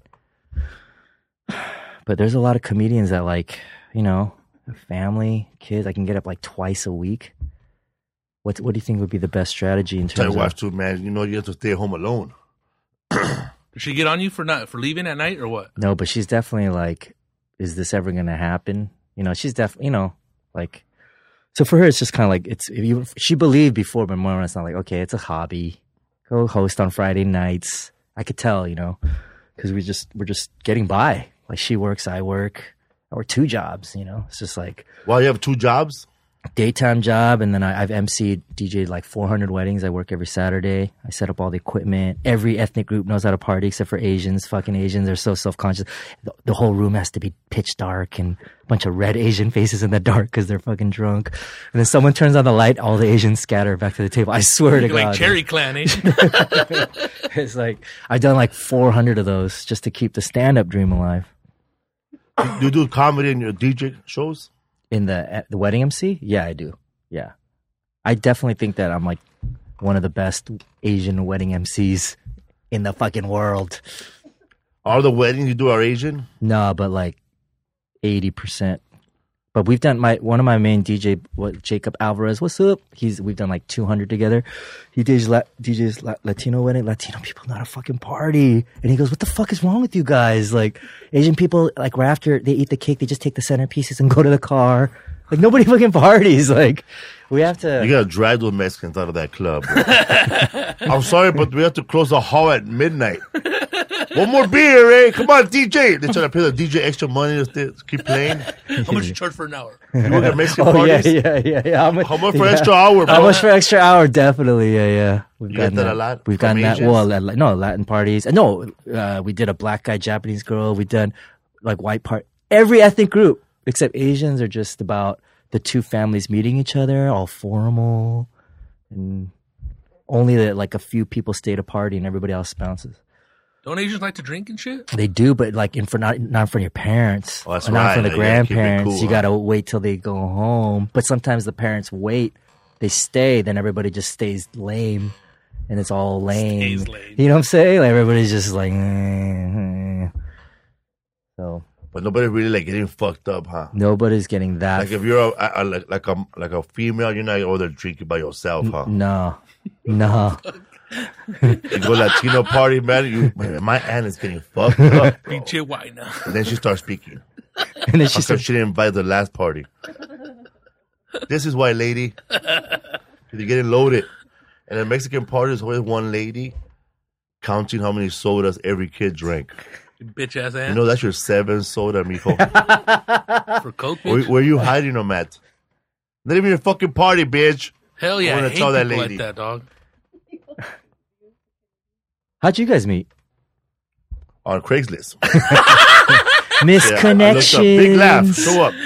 But there's a lot of comedians that like, you know, family, kids. I can get up like twice a week. What do you think would be the best strategy in terms of?
Watch too, man. You know, you have to stay home alone.
Did she get on you for leaving at night or what?
No, but she's definitely like, is this ever going to happen? You know, she's definitely, you know, like, so for her, it's just kind of like, she believed before, but more it's not like, okay, it's a hobby. Go host on Friday nights. I could tell, you know, because we're just getting by. Like she works, I work. I work 2 jobs, you know. It's just like.
Well, you have 2 jobs?
Daytime job, and then I've emceed, DJ'd like 400 weddings. I work every Saturday. I set up all the equipment. Every ethnic group knows how to party except for Asians. Fucking Asians, they're so self-conscious. The whole room has to be pitch dark and a bunch of red Asian faces in the dark because they're fucking drunk. And then someone turns on the light, all the Asians scatter back to the table. I swear to God.
Like Cherry Clan, eh?
It's like, I've done like 400 of those just to keep the stand-up dream alive.
You do comedy in your DJ shows?
In the wedding MC? Yeah, I do. Yeah. I definitely think that I'm like one of the best Asian wedding MCs in the fucking world.
All the weddings you do are Asian?
No, but like 80%. But we've done one of my main DJ, Jacob Alvarez. What's up? We've done like 200 together. He DJs Latino wedding. Latino people know how to fucking party. And he goes, "What the fuck is wrong with you guys? Like Asian people, like right after they eat the cake, they just take the centerpieces and go to the car. Like nobody fucking parties. Like we have to."
You gotta drag those Mexicans out of that club. I'm sorry, but we have to close the hall at midnight. One more beer, eh? Come on, DJ. They're trying to pay the DJ extra money to keep playing.
How much you charge for an hour?
You work at Mexican parties?
Yeah. How much
for extra hour, bro?
How much for extra hour? Definitely, yeah.
We've gotten that a lot.
We've gotten that. Well, no, Latin parties. No, we did a black guy, Japanese girl. We've done like white part. Every ethnic group except Asians are just about the 2 families meeting each other, all formal, and only like a few people stay to party and everybody else bounces.
Don't Asians like to drink and shit?
They do, but like not in front of your parents.
Oh, that's
or not
right.
in front of the grandparents.
Cool,
you gotta wait till they go home. But sometimes the parents wait, they stay, then everybody just stays lame, and it's all lame.
Stays lame.
You know what I'm saying? Like everybody's just like, so.
But nobody really like getting fucked up, huh?
Nobody's getting that.
Like if you're like a female, you're not over there drinking by yourself, huh?
No.
You go Latino party, man. My aunt is getting fucked up.
Pinche white now.
And then she starts speaking.
And then she
didn't invite the last party. This is why, lady. You're getting loaded. And at Mexican parties, always one lady counting how many sodas every kid drank.
Bitch ass aunt.
You know that's your 7th soda, mijo.
For Coke, bitch?
Where you hiding them at? Not even your fucking party, bitch.
Hell yeah,
I
I
wanna
hate
tell that
people
lady.
like that, dog.
How'd you guys meet?
On Craigslist.
Misconnections.
Big laugh. Show up.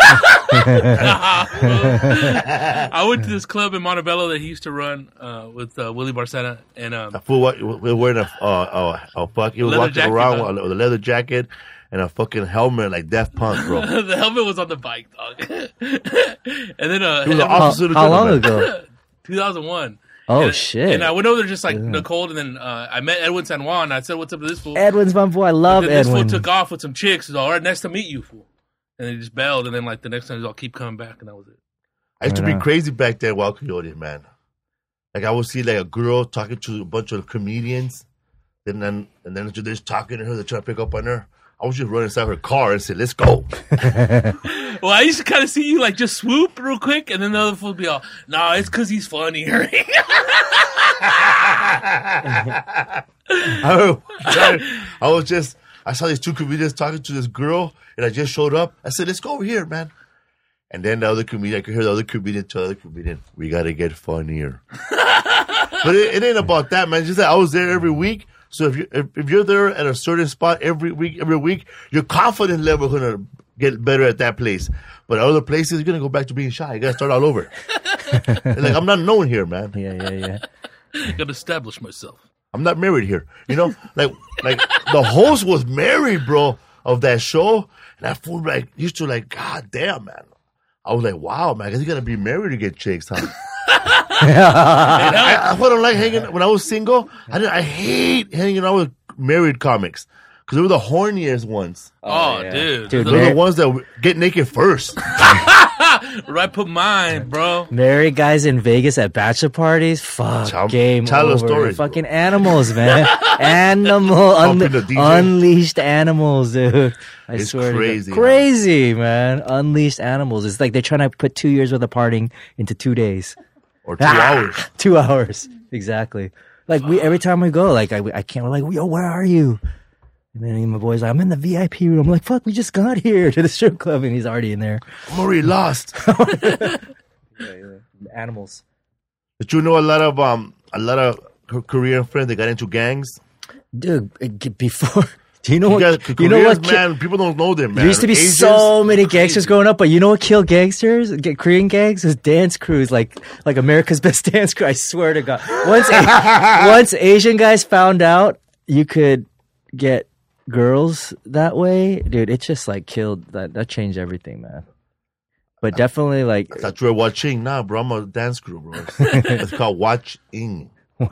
I went to this club in Montebello that he used to run with Willie Barcena, and
A fool we're wearing a fuck. He was
Leather
walking
jacket,
around
dog.
with a leather jacket and a fucking helmet like Daft Punk, bro.
the helmet was on the bike, dog. And then
He was the opposite of
How long
gentleman.
ago?
2001.
Oh,
and,
shit.
And I went over there just like Nicole, and then I met Edwin San Juan. I said, "What's up to this fool?"
Edwin's my boy. I love
And then this
Edwin.
fool took off with some chicks. He's all right, nice to meet you, fool. And he just bailed, and then like the next time he's all, keep coming back, and that was it.
I used to
I
be
know.
crazy back then, Wild Coyote, man. Like I would see like a girl talking to a bunch of comedians, and then they're just talking to her, they're trying to pick up on her. I was just running inside her car and said, "Let's go."
Well, I used to kind of see you like just swoop real quick, and then the other fool would be all, "Nah, it's because he's funny."
I saw these 2 comedians talking to this girl, and I just showed up. I said, "Let's go over here, man." And then the other comedian, I could hear the other comedian tell the other comedian, "We got to get funnier." But it ain't about that, man. It's just that I was there every week. So if you're there at a certain spot every week, your confidence level is going to get better at that place. But other places, you're going to go back to being shy. You got to start all over. Like, I'm not known here, man.
Yeah.
Gotta establish myself.
I'm not married here. You know, like the host was married, bro, of that show. And that fool like used to like, God damn, man. I was like, wow, man, I guess you gotta be married to get chicks, huh? And I don't like hanging when I was single. I hate hanging out with married comics because they were the horniest ones.
Oh, yeah. Dude,
they're the ones that get naked first.
Right, put mine, bro.
Married guys in Vegas at bachelor parties, fuck, game over.
Stories,
fucking animals, man. Unleashed animals, dude. I swear,
crazy,
crazy, man. Unleashed animals. It's like they're trying to put 2 years worth of partying into 2 days
or 2 hours.
2 hours, exactly. Like every time we go, like I can't. We're like, yo, where are you? And then my boy's like, I'm in the VIP room. I'm like, fuck, we just got here to the strip club, and he's already in there.
I'm already lost.
Animals.
Did you know a lot of Korean friends that got into gangs?
Dude, before. Do you know what?
You know what, man? People don't know them, man.
There used to be so many gangsters growing up, but you know what killed gangsters? Korean gangs was dance crews, like America's Best Dance Crew. I swear to God. Once Asian guys found out you could get girls that way, dude, it just like killed that changed everything, man. But definitely like
I thought you were watching. Nah, bro, I'm a dance crew, bro. It's called watching.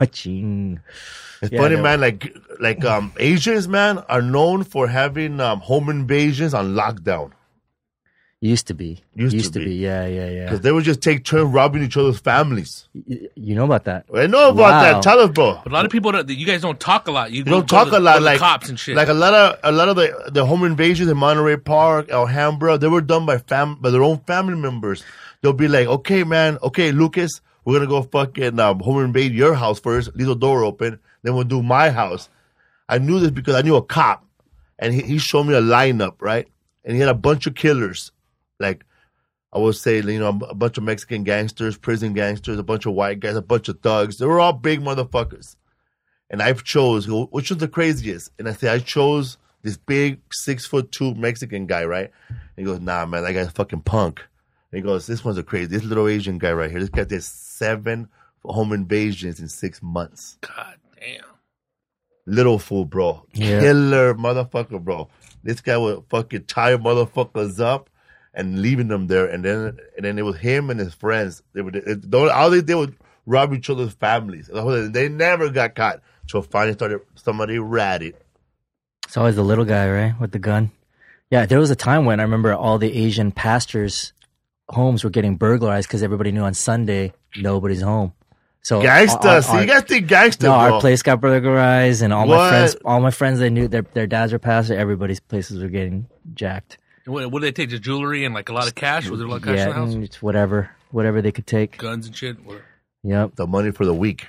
It's funny, man. Like Asians, man, are known for having home invasions on lockdown.
Used to be. Yeah.
Because they would just take turns robbing each other's families.
You know about that?
I know about that. Tell us, bro.
But a lot of people, you guys don't talk a lot. You
don't talk a lot, like
cops and shit.
Like a lot of the home invasions in Monterey Park, Alhambra, they were done by their own family members. They'll be like, okay, man, okay, Lucas, we're gonna go fucking home invade your house first. Leave the door open. Then we'll do my house. I knew this because I knew a cop, and he showed me a lineup, right? And he had a bunch of killers. Like, I would say, you know, a bunch of Mexican gangsters, prison gangsters, a bunch of white guys, a bunch of thugs. They were all big motherfuckers. And I chose, which was the craziest? And I said, I chose this big 6'2" Mexican guy, right? And he goes, nah, man, that guy's fucking punk. And he goes, this one's a crazy. This little Asian guy right here. This guy did 7 home invasions in 6 months.
God damn.
Little fool, bro. Yeah. Killer motherfucker, bro. This guy would fucking tie motherfuckers up and leaving them there, and then it was him and his friends. All they did was rob each other's families. They never got caught. So finally somebody ratted.
It's always the little guy, right, with the gun. Yeah, there was a time when I remember all the Asian pastors' homes were getting burglarized because everybody knew on Sunday nobody's home. So
gangsta, you guys think gangsta?
No,
bro.
Our place got burglarized, and all my friends, they knew their dads were pastors. Everybody's places were getting jacked.
What did they take? Just jewelry and like a lot of cash? Was there a lot of cash in the house?
It's whatever they could take.
Guns and shit. Whatever.
Yep.
The money for the week.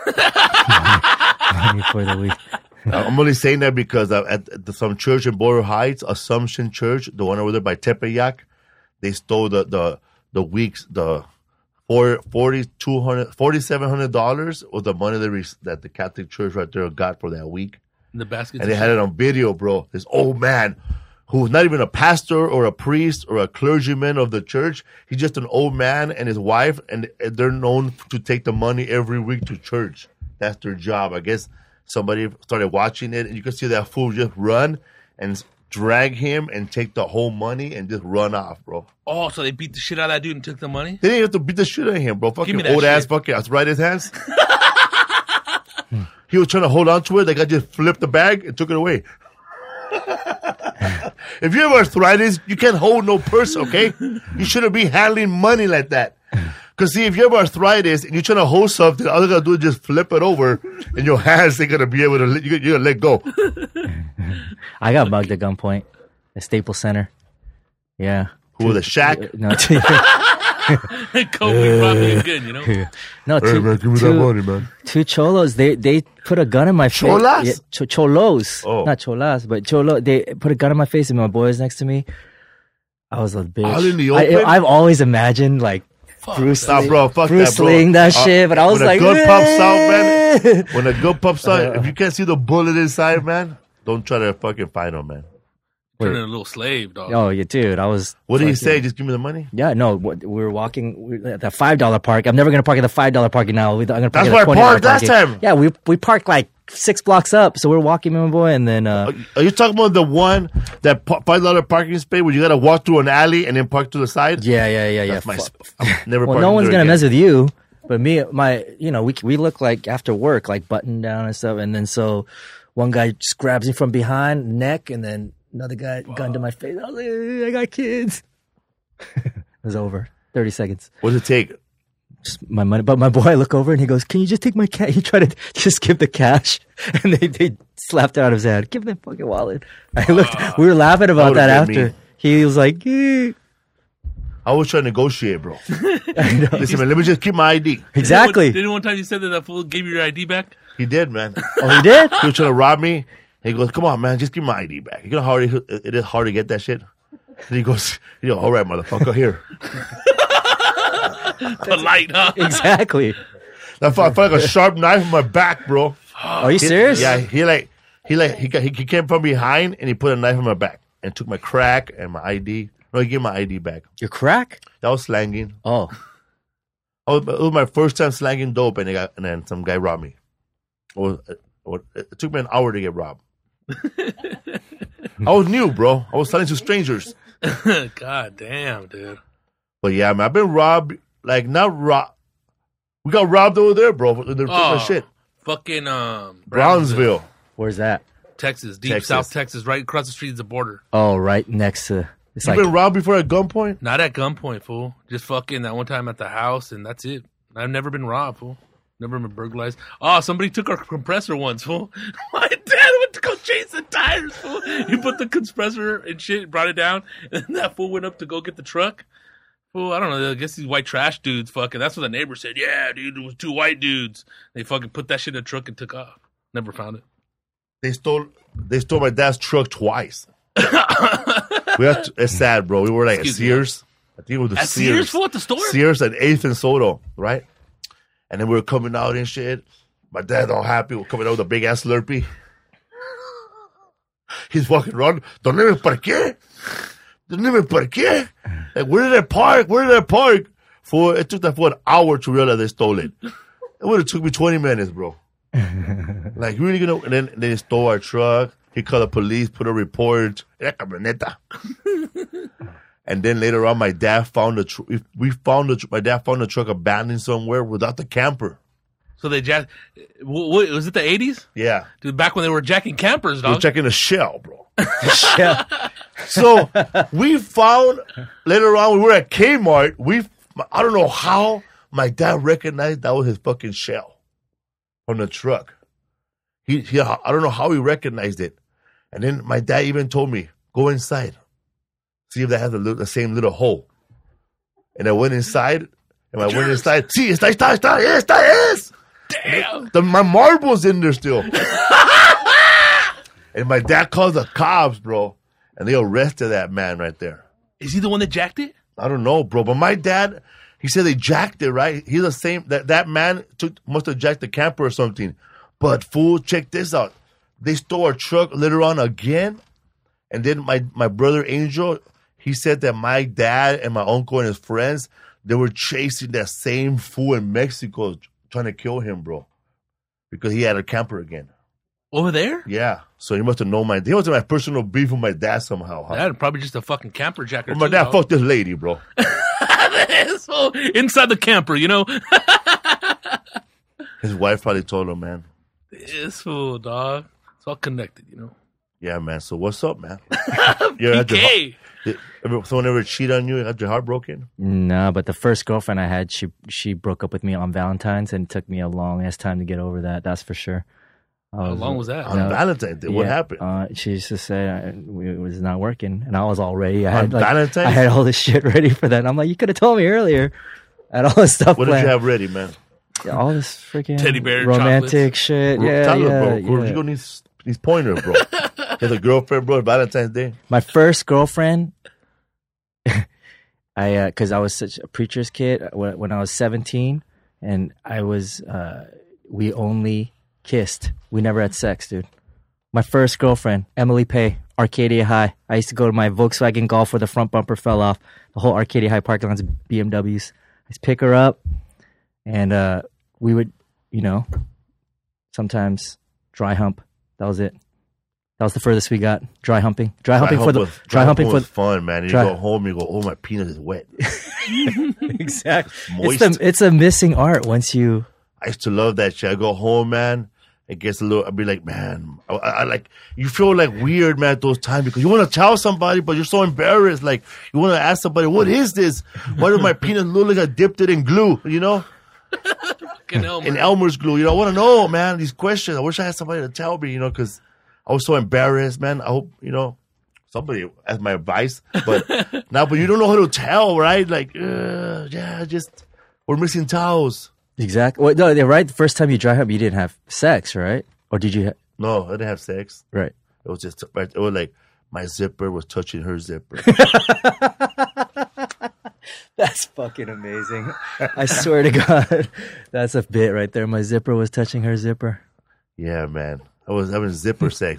Money for the week.
I'm only saying that because at some church in Boyle Heights, Assumption Church, the one over there by Tepeyac, they stole the $4,700 was the money that the Catholic Church right there got for that week.
In the basket.
And they had it on video, bro. This old man who's not even a pastor or a priest or a clergyman of the church. He's just an old man and his wife, and they're known to take the money every week to church. That's their job. I guess somebody started watching it, and you could see that fool just run and drag him and take the whole money and just run off, bro.
Oh, so they beat the shit out of that dude and took the money?
They didn't have to beat the shit out of him, bro. Fucking old ass fucking arthritis hands. He was trying to hold on to it. That guy just flipped the bag and took it away. If you have arthritis, you can't hold no purse, okay? You shouldn't be handling money like that. Because, see, if you have arthritis and you're trying to hold something, all you got to do is just flip it over, and your hands ain't going to be able to, you're going to let go.
I got mugged at gunpoint at Staples Center. Yeah.
Who was a Shaq?
No,
Kobe probably again, you know?
No,
hey, man, give me that money, man.
2 cholos, they put a gun in my face.
Cholas?
Yeah, cholos.
Oh.
Not cholas, but cholo. They put a gun in my face and my boy was next to me. I was a bitch.
All in the open?
I've always imagined, like, Bruce Lee,
bro, fuck
Bruce
that, bro.
Lee that shit, but I was like,
when a gun pops out, man, when a gun pops out, if you can't see the bullet inside, man, don't try to fucking find him, man.
Turning a little slave, dog.
Oh, yeah, dude. I was.
What did he say? Just give me the money?
Yeah, no. We were walking at the $5 park. I'm never going to park at the $5 parking now. I'm gonna park
That's
at
where
the
I
$20
parked last
parking.
time.
Yeah, we parked like 6 blocks up. So we're walking, my boy, and then.
Are you talking about the one that $5 parking space where you got to walk through an alley and then park to the side?
Yeah.
That's my never.
Well, no one's going to mess with you. But me, we look like after work, like buttoned down and stuff. And then so one guy just grabs me from behind, neck, and then another guy gun to my face. I was like, I got kids. It was over. 30 seconds.
What does it take?
Just my money. But my boy, I look over and he goes, "Can you just take my cash?" He tried to just give the cash. And they slapped it out of his hand. Give that fucking wallet. I looked. We were laughing about that after.
Me.
He was like, eh.
I was trying to negotiate, bro. Listen, man, let me just keep my ID.
Exactly.
Didn't one time you said that fool gave you your ID back?
He did, man.
Oh, he did?
He was trying to rob me. He goes, "Come on, man, just give me my ID back. You know how it is hard to get that shit." And he goes, "All right, motherfucker, here."
Polite, huh?
Exactly.
I felt like a sharp knife in my back, bro.
Are you serious?
Yeah, he came from behind and he put a knife in my back and took my crack and my ID. No, he gave my ID back.
Your crack?
That was slanging.
Oh.
It was my first time slanging dope, and then some guy robbed me. It took me an hour to get robbed. I was new, bro. I was selling to strangers.
God damn, dude.
But yeah, man, I've been robbed. Like, not robbed. We got robbed over there, bro. They're taking shit.
Fucking
Brownsville.
Where's that?
Texas, deep
Texas.
South Texas, right across the street is the border.
Oh, right next to. It's
You
like
been robbed before at gunpoint?
Not at gunpoint, fool. Just fucking that one time at the house, and that's it. I've never been robbed, fool. Never been burglarized. Oh, somebody took our compressor once, fool. My dad went to go change the tires, fool. He put the compressor and shit, brought it down, and then that fool went up to go get the truck. Fool, I don't know. I guess these white trash dudes fucking. That's what the neighbor said. Yeah, dude, it was 2 white dudes. They fucking put that shit in the truck and took off. Never found it.
They stole my dad's truck twice. It's sad, bro. We were like at Sears. I think it was the
At Sears, fool, at the store?
Sears at 8th and Soto, right? And then we were coming out and shit. My dad all happy. We're coming out with a big ass Slurpee. He's walking around. ¿Dónde me parqué? ¿Dónde me parqué? Like, where did I park? Where did I park? It took that for an hour to realize they stole it. It would have took me 20 minutes, bro. Like, really gonna? And then they stole our truck. He called the police, put a report. Era camioneta. And then later on, my dad found my dad found the truck abandoned somewhere without the camper.
So they jacked. What, was it the 80s?
Yeah.
Dude, back when they were jacking campers,
We were
dog.
checking the shell, bro.
yeah.
So we found later on, we were at Kmart. I don't know how my dad recognized that was his fucking shell from the truck. I don't know how he recognized it. And then my dad even told me, "Go inside, see if that has the same little hole." And I went inside, See, esta es.
Damn.
My marble's in there still. And my dad calls the cops, bro. And they arrested that man right there.
Is he the one that jacked it?
I don't know, bro. But my dad, he said they jacked it, right? He's the same. That man must have jacked the camper or something. But fool, check this out. They stole our truck later on again. And then my brother Angel, he said that my dad and my uncle and his friends, they were chasing that same fool in Mexico trying to kill him, bro. Because he had a camper again.
Over there?
Yeah. So he must have known he was my personal beef with my dad somehow. Huh?
That probably just a fucking camper jacker.
Well, my dad fucked this lady, bro.
So, inside the camper, you know?
His wife probably told him, man.
This fool, dog. It's all connected, you know?
Yeah, man. So what's up, man?
PK.
Someone ever cheat on you and got your heart broken?
No, but the first girlfriend I had, she broke up with me on Valentine's, and it took me a long ass time to get over that. That's for sure.
How long was that?
On Valentine's Day. What happened?
She just said it was not working, and I was all ready.
Valentine's?
I had all this shit ready for that. And I'm like, you could have told me earlier. I had all this stuff
What
planned.
did you have ready, man?
Yeah, all this freaking
Teddy bear
romantic shit. Yeah,
Tell
yeah,
her, bro.
yeah.
You gonna need pointers, bro. He has a girlfriend, bro. Valentine's Day.
My first girlfriend, because I was such a preacher's kid when I was 17, and we only kissed. We never had sex, dude. My first girlfriend, Emily Pay, Arcadia High. I used to go to my Volkswagen Golf where the front bumper fell off. The whole Arcadia High parking lot's BMWs. I used to pick her up, and we would, sometimes dry hump. That was it. That was the furthest we got. Dry humping. Dry humping was
fun, man. You go home, you go, oh, my penis is wet.
Exactly.
Moist.
It's a missing art once you.
I used to love that shit. I go home, man. It gets a little. I'd be like, man, I like. You feel like weird, man, at those times because you want to tell somebody, but you're so embarrassed. Like you want to ask somebody, what is this? Why does my penis look like I dipped it in glue? In Elmer's glue. I want to know, man. These questions. I wish I had somebody to tell me, because I was so embarrassed, man. I hope, somebody asked my advice. But now, but you don't know how to tell, right? Like, we're missing towels.
Exactly. Well, no, right. The first time you dry hump, you didn't have sex, right? Or did you?
No, I didn't have sex.
Right.
It was just, it was like my zipper was touching her zipper.
That's fucking amazing. I swear to God. That's a bit right there. My zipper was touching her zipper.
Yeah, man. I was having zipper sex.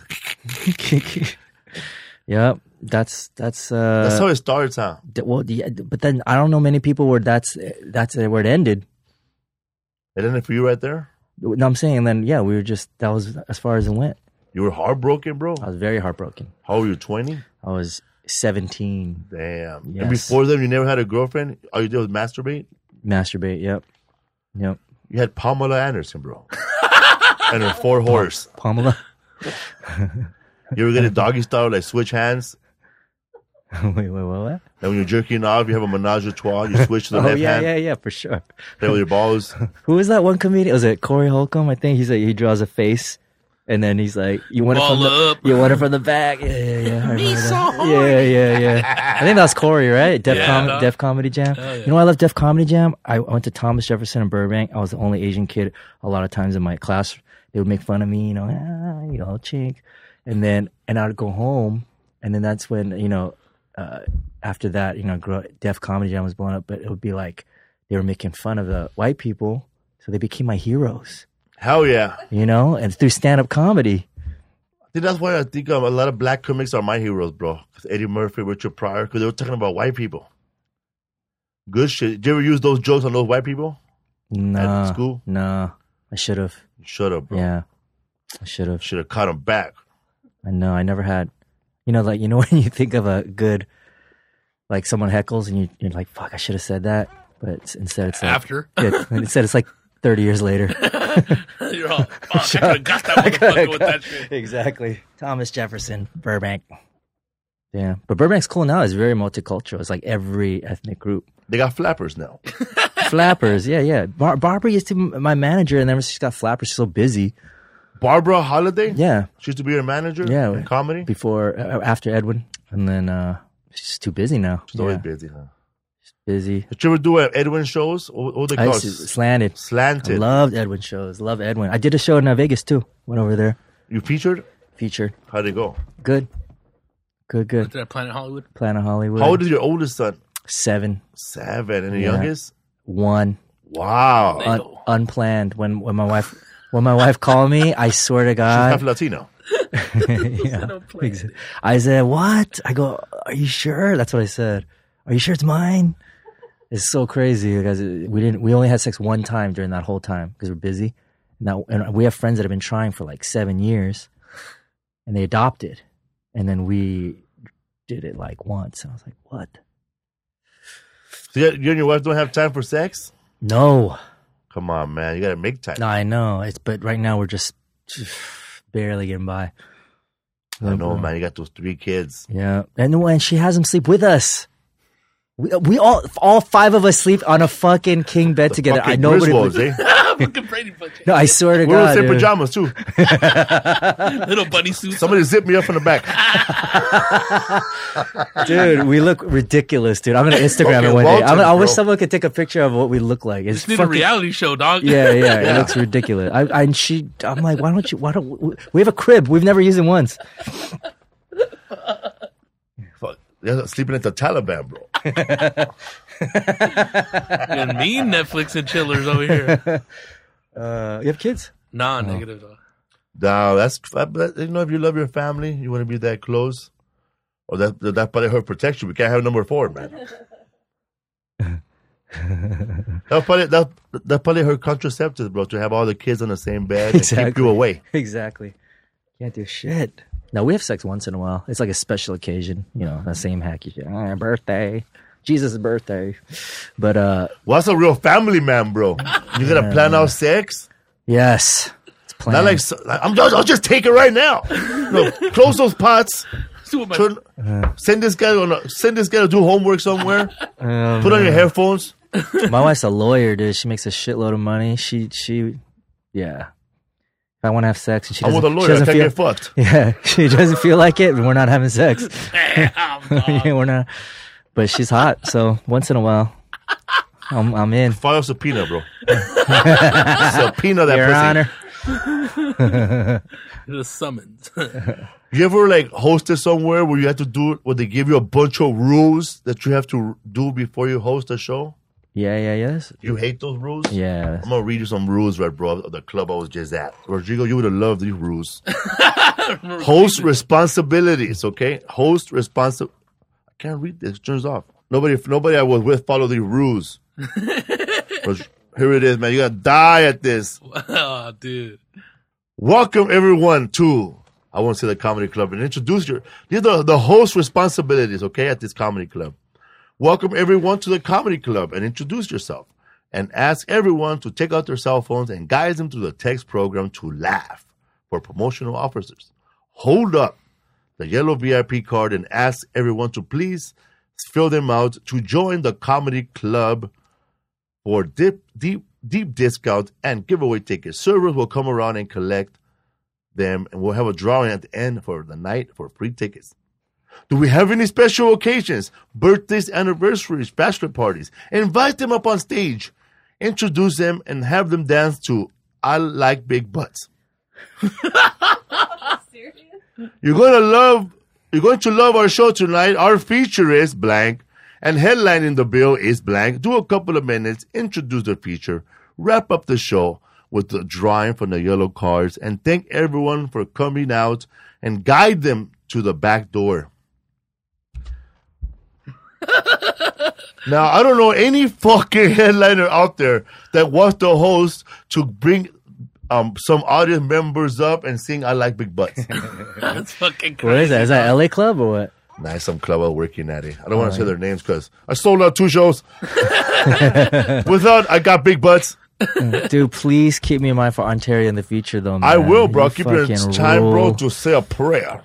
Yep. That's
how it starts, huh?
Well, yeah, but then I don't know many people where that's where it ended.
It ended for you right there?
No, I'm saying then, yeah, that was as far as it went.
You were heartbroken, bro?
I was very heartbroken.
How old were you, 20?
I was 17.
Damn.
Yes.
And before then, you never had a girlfriend? All you did was masturbate?
Masturbate, yep.
You had Pamela Anderson, bro. And her 4 horse.
Pamela?
You ever get a doggy style, like switch hands?
Wait, what?
And when you're jerking off, you have a menage a trois. You switch to the left hand.
Yeah, for sure.
Play with your balls.
Who was that one comedian? Was it Corey Holcomb? I think he draws a face, and then he's like, "You want it from the back?" Yeah.
Me so hard.
Yeah. I think that's Corey, right? Def Comedy Jam. Yeah. You know why I love Def Comedy Jam? I went to Thomas Jefferson in Burbank. I was the only Asian kid. A lot of times in my class, they would make fun of me. Chink, and I'd go home, and then that's when after that, Def Comedy Jam was blowing up, but it would be like they were making fun of the white people, so they became my heroes.
Hell yeah.
And through stand-up comedy.
I think that's why I think a lot of black comics are my heroes, bro. Eddie Murphy, Richard Pryor, because they were talking about white people. Good shit. Did you ever use those jokes on those white people?
No.
At school?
No. I should have.
You should have, bro.
Yeah. I should have.
Should have caught them back.
I know. I never had. When you think of a good, like someone heckles and you're like, fuck, I should have said that. But instead it's like.
After?
Instead it's like 30 years later.
You're all, I could have got that motherfucker with that shit.
Exactly. Thomas Jefferson, Burbank. Yeah. But Burbank's cool now. It's very multicultural. It's like every ethnic group.
They got flappers now.
Flappers, yeah. Barbara used to be my manager, and then she's got flappers. She's so busy.
Barbara Holiday?
Yeah.
She used to be your manager?
Yeah.
In comedy?
After Edwin. And then she's too busy now.
She's always busy, huh?
She's busy.
Did you ever do Edwin shows? What they call it?
Slanted.
Slanted.
I loved Edwin shows. Love Edwin. I did a show in Vegas, too. Went over there.
You featured?
Featured.
How'd it go?
Good.
Went to that Planet Hollywood?
Planet Hollywood.
How old is your oldest son?
7.
7. And the youngest?
1.
Wow.
Unplanned. When my wife called me, I swear to God.
She's half Latino.
Yeah. I said, what? I go, are you sure? That's what I said. Are you sure it's mine? It's so crazy because we only had sex one time during that whole time because we're busy. And we have friends that have been trying for like 7 years and they adopted. And then we did it like once. And I was like, what?
So you and your wife don't have time for sex?
No.
Come on, man. You got to make time.
No, I know. But right now we're just barely getting by.
I know, man. You got those 3 kids.
Yeah. And she has them sleep with us. We all 5 of us sleep on a fucking king bed together. I know.
Fucking Brady Bunch.
No, I swear to God.
We're in the same pajamas, too.
Little bunny suits.
Somebody zip me up from the back.
Dude, we look ridiculous, dude. I'm going to Instagram it one day. I wish someone could take a picture of what we look like.
It's need a reality show, dog.
Yeah. It looks ridiculous. I'm like, why don't we have a crib. We've never used it once.
Fuck. They're sleeping at the Taliban, bro.
And mean Netflix and chillers over here.
You have kids?
Negative.
No, that's you know, if you love your family, you want to be that close, or that probably her protection. We can't have number 4, man. That's probably her contraceptive, bro. To have all the kids on the same bed and keep you away.
Exactly. Can't do shit. No, we have sex once in a while. It's like a special occasion, you know, the same hacky shit. Birthday, Jesus' birthday. But
what's a real family man, bro? You gonna plan out sex?
Yes, it's planned.
Not like I'll just take it right now. No, close those pots. Send this guy to do homework somewhere. Put on your headphones.
My wife's a lawyer, dude. She makes a shitload of money. She yeah. If I want to have sex and she doesn't,
I'm with a lawyer. I can't get fucked.
Yeah, she doesn't feel like it, and we're not having sex. Yeah, we're not. But she's hot, so once in a while, I'm in.
File a subpoena, bro. Subpoena that
Your Honor.
The summons.
You ever like hosted somewhere where you have to do where they give you a bunch of rules that you have to do before you host a show?
Yes.
You hate those rules?
Yeah.
I'm gonna read you some rules, right, bro, of the club I was just at. Rodrigo, you would have loved these rules. Host responsibilities, okay? Host responsibility. I can't read this. It turns off. Nobody I was with followed these rules. Here it is, man. You gotta die at this.
Oh, dude.
Welcome everyone to, I want to say, the comedy club, and introduce these are the host responsibilities, okay, at this comedy club. Welcome everyone to the comedy club and introduce yourself, and ask everyone to take out their cell phones and guide them through the text program to laugh for promotional officers. Hold up the yellow VIP card and ask everyone to please fill them out to join the comedy club for deep discount and giveaway tickets. Servers will come around and collect them, and we'll have a drawing at the end for the night for free tickets. Do we have any special occasions? Birthdays, anniversaries, bachelor parties? Invite them up on stage, introduce them, and have them dance to I Like Big Butts.
Serious?
You're going to love our show tonight. Our feature is blank, and headlining the bill is blank. Do a couple of minutes, introduce the feature, wrap up the show with the drawing from the yellow cards, and thank everyone for coming out and guide them to the back door. Now, I don't know any fucking headliner out there that wants the host to bring some audience members up and sing I Like Big Butts.
That's fucking crazy.
What is that? Is that LA Club or what?
Nah, some club I'm working at it. I don't want to say their names because I sold out 2 shows. Without, I got big butts.
Dude, please keep me in mind for Ontario in the future, though, man.
I will, bro. Keep your
fucking
time, bro,
rule.
to say a prayer.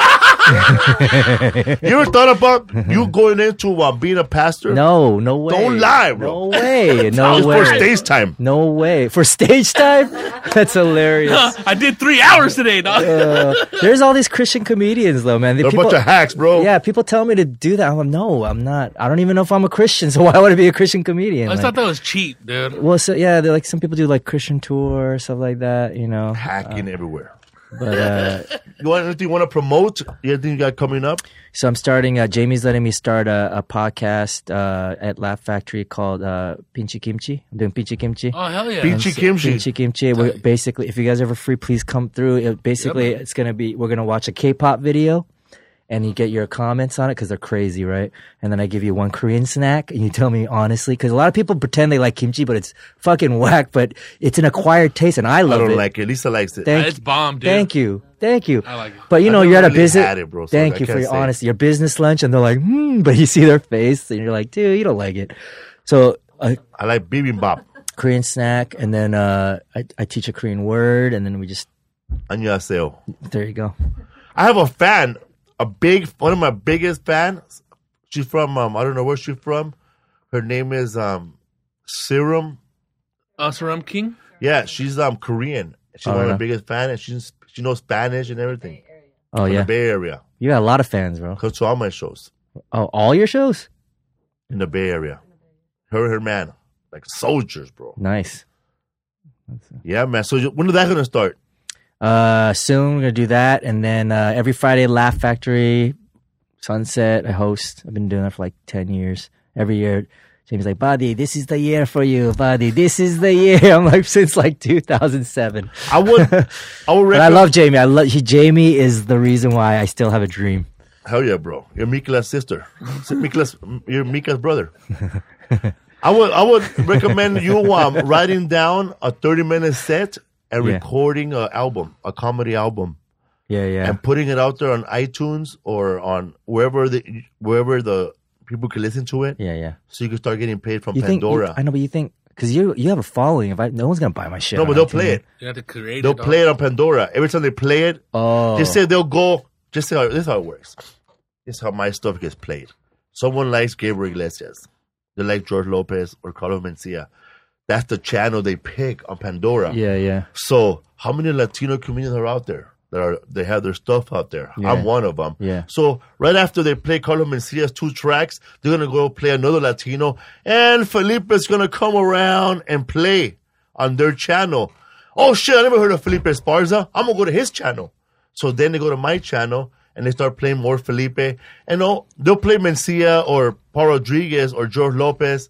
You ever thought about you going into being a pastor?
No way.
Don't lie, bro.
No way. No
Just
way.
for stage time.
No way. For stage time? That's hilarious.
I did 3 hours today, dog.
There's all these Christian comedians, though, man.
They're a bunch of hacks, bro.
Yeah, people tell me to do that. I'm like, no, I'm not. I don't even know if I'm a Christian, so why would I be a Christian comedian?
I just
Like,
thought that was cheap, dude.
well, so yeah, they're like some people do like Christian tour stuff like that, you know.
Hacking everywhere.
But
Anything you want to promote? Anything you got coming up?
so I'm starting. Jamie's letting me start a podcast at Laugh Factory called Pinchy Kimchi. I'm doing Pinchy Kimchi.
Oh, hell yeah.
Pinchy Kimchi.
Pinchy Kimchi. We're basically, if you guys are ever free, please come through. It's gonna be, we're gonna watch a K-pop video, and you get your comments on it because they're crazy, right? And then I give you one Korean snack, and you tell me honestly, because a lot of people pretend they like kimchi, but it's fucking whack. But it's an acquired taste, and I
I
love
don't
it.
like it. Lisa likes it.
It's bomb, dude.
Thank you.
I like it.
But you know,
I've
you're at a
never really
business.
had it, bro, so
Thank
I
you for
can't
your
say.
honesty. Your business lunch, and they're like, but you see their face, and you're like, dude, you don't like it. So
I like bibimbap.
Korean snack, and then I teach a Korean word, and then we just,
Annyeonghaseyo.
there you go.
I have a fan, one of my biggest fans. She's from, I don't know where she's from. Her name is Serum.
Saram King?
Yeah, she's Korean. She's one of my biggest fans, and she knows Spanish and everything.
Oh
From
yeah,
the Bay Area.
you got a lot of fans, bro.
Comes to all my shows
Oh, all your shows?
in the Bay Area. Her man, like soldiers, bro.
Nice.
Yeah, man. So when is that gonna start?
Soon we're gonna do that, and then every Friday, Laugh Factory, Sunset. I host. I've been doing that for like 10 years. Every year, Jamie's like, buddy, this is the year for you, buddy. This is the year. I'm like, since like 2007.
I would
But I love Jamie. Jamie is the reason why I still have a dream.
Hell yeah, bro. You're Mikla's sister. You're Mika's brother. I would recommend you writing down a 30-minute set and recording an album, a comedy album.
Yeah.
And putting it out there on iTunes or on wherever the people can listen to it.
Yeah.
So you can start getting paid from Pandora.
I know, but you think, because you have a following. No one's going to buy my shit.
No, but they'll play it.
You have to create
They'll play it on Pandora. Every time they play it, just say they'll go, this is how it works. This is how my stuff gets played. Someone likes Gabriel Iglesias. They like George Lopez or Carlos Mencia. That's the channel they pick on Pandora.
Yeah.
So how many Latino comedians are out there? They have their stuff out there.
Yeah.
I'm one of them.
Yeah.
So right after they play Carlos Mencia's 2 tracks, they're gonna go play another Latino, and Felipe's gonna come around and play on their channel. Oh shit! I never heard of Felipe Esparza. I'm gonna go to his channel. So then they go to my channel and they start playing more Felipe. And they'll play Mencia or Paul Rodriguez or George Lopez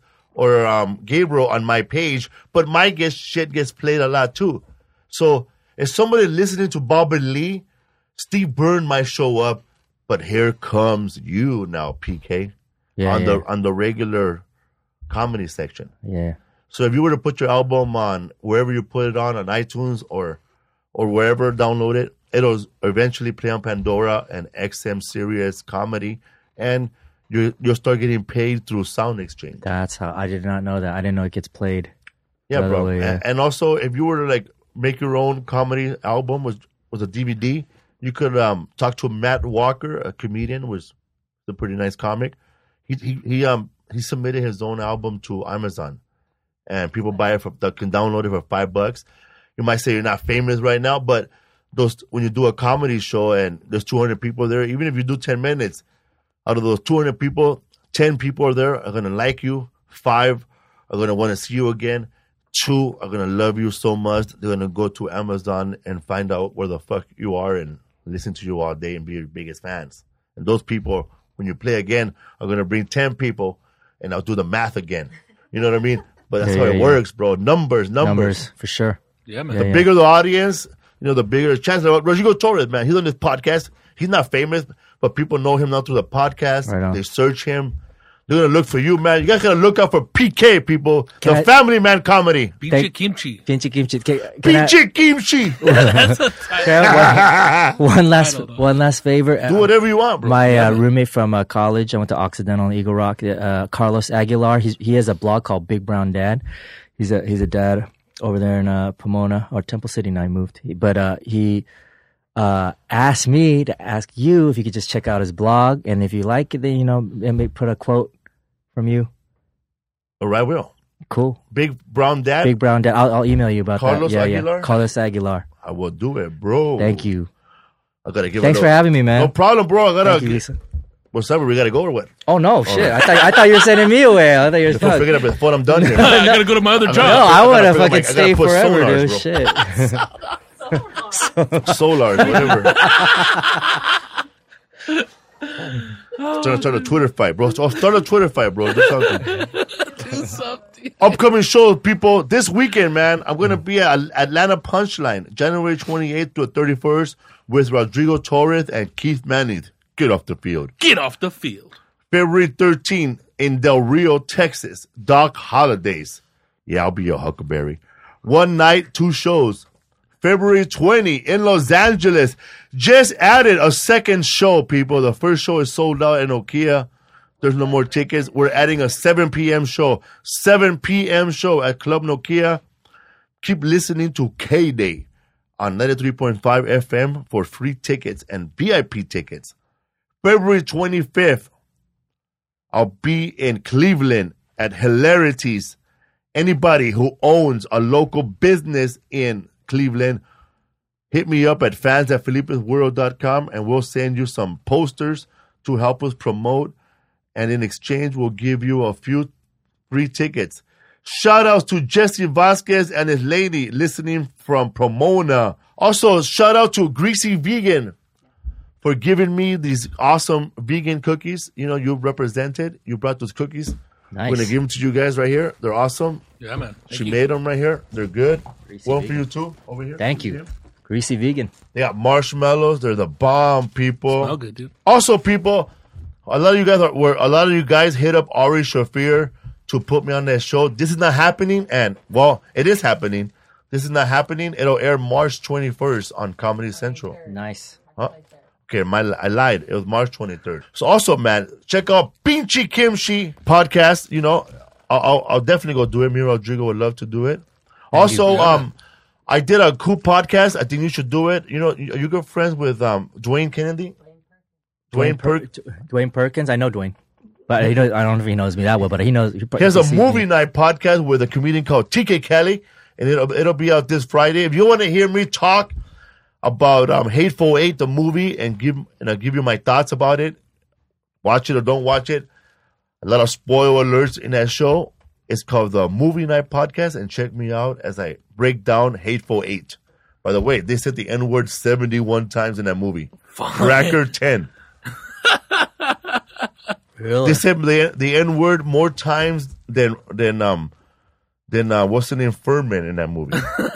or Gabriel on my page, but my shit gets played a lot too. So if somebody listening to Bobby Lee, Steve Byrne might show up, but here comes you now, PK, on the regular comedy section.
Yeah.
So if you were to put your album on wherever you put it on iTunes or wherever, download it, it'll eventually play on Pandora and XM Sirius Comedy, and you'll start getting paid through Sound Exchange.
That's how I did not know that. I didn't know it gets played.
Yeah, bro. And also, if you were to make your own comedy album with a DVD, you could talk to Matt Walker, a comedian, was a pretty nice comic. He submitted his own album to Amazon, and people buy it can download it for $5. You might say you're not famous right now, but when you do a comedy show and there's 200 people there, even if you do 10 minutes, out of those 200 people, 10 people are going to like you, 5 are going to want to see you again, 2 are going to love you so much, they're going to go to Amazon and find out where the fuck you are and listen to you all day and be your biggest fans. And those people, when you play again, are going to bring 10 people, and I'll do the math again. You know what I mean? But that's how it works, bro. Numbers.
For sure.
Yeah, man.
The bigger the audience, the bigger the chance. Rodrigo Torres, man, he's on this podcast. He's not famous, but people know him now through the podcast.
Right on.
They search him. They're going to look for you, man. You guys got to look out for PK, people. Family Man Comedy.
Pinche Kimchi.
Pinche Kimchi.
Pinche Kimchi.
One last favor.
Do whatever you want, bro.
My roommate from college, I went to Occidental in Eagle Rock, Carlos Aguilar, he has a blog called Big Brown Dad. He's a dad over there in Pomona, or Temple City now he moved. But he asked me to ask you if you could just check out his blog, and if you like it, then, maybe put a quote from you.
All right, will.
Cool.
Big Brown Dad?
Big Brown Dad. I'll email you about
Carlos
that.
Aguilar?
Yeah. Carlos Aguilar.
I will do it, bro.
Thank you.
I gotta give
Thanks for having me, man.
No problem, bro. I gotta.
Thank you, Lisa.
What's up? We gotta go or what?
Oh no, shit! I thought you were sending me away. I thought you were.
If I figure out before I'm done here.
I gotta go to my other job.
No, I want to fucking
I
stay
put
forever,
sonars,
dude. Shit.
Solars, whatever. Start a Twitter fight, bro. Start a Twitter fight, bro. Do something.
Do something.
Upcoming shows, people. This weekend, man, I'm going to be at Atlanta Punchline, January 28th to the 31st with Rodrigo Torres and Keith Manning. Get off the field.
Get off the field.
February 13th in Del Rio, Texas, Doc Holidays. Yeah, I'll be your Huckleberry. One night, 2 shows. February 20 in Los Angeles. Just added a second show, people. The first show is sold out in Nokia. There's no more tickets. We're adding a 7 p.m. show. 7 p.m. show at Club Nokia. Keep listening to K-Day on 93.5 FM for free tickets and VIP tickets. February 25th, I'll be in Cleveland at Hilarities. Anybody who owns a local business in Cleveland, hit me up at fans@felipesworld.com and we'll send you some posters to help us promote. And in exchange, we'll give you a few free tickets. Shout outs to Jesse Vasquez and his lady listening from Pomona. Also, shout out to Greasy Vegan for giving me these awesome vegan cookies. You represented. You brought those cookies. I'm going to give them to you guys right here. They're awesome.
Yeah, man.
She made them right here. They're good.
Greasy
One
vegan.
for you too, over here.
Thank you. Greasy vegan.
They got marshmallows. They're the bomb, people.
Smell good, dude.
Also, people, a lot of you guys hit up Ari Shafir to put me on that show. This is not happening, and well, it is happening. This is not happening. It'll air March 21st on Comedy Central.
Nice.
Huh? Okay, I lied. It was March 23rd. So also, man, check out Pinchy Kimchi podcast. You know, I'll definitely go do it. Me and Rodrigo would love to do it. Also, I did a cool podcast. I think you should do it. You know, are you good friends with Dwayne Kennedy?
Dwayne Perkins. I know Dwayne, but I don't know if he knows me that well. But he knows.
He has a movie night podcast with a comedian called TK Kelly, and it'll be out this Friday. If you want to hear me talk about Hateful Eight, the movie, and I'll give you my thoughts about it, watch it or don't watch it. A lot of spoiler alerts in that show. It's called the Movie Night Podcast, and check me out as I break down Hateful Eight. By the way, they said the N-word 71 times in that movie. Cracker 10.
Really?
They said the N-word more times than what's the name, Furman in that movie.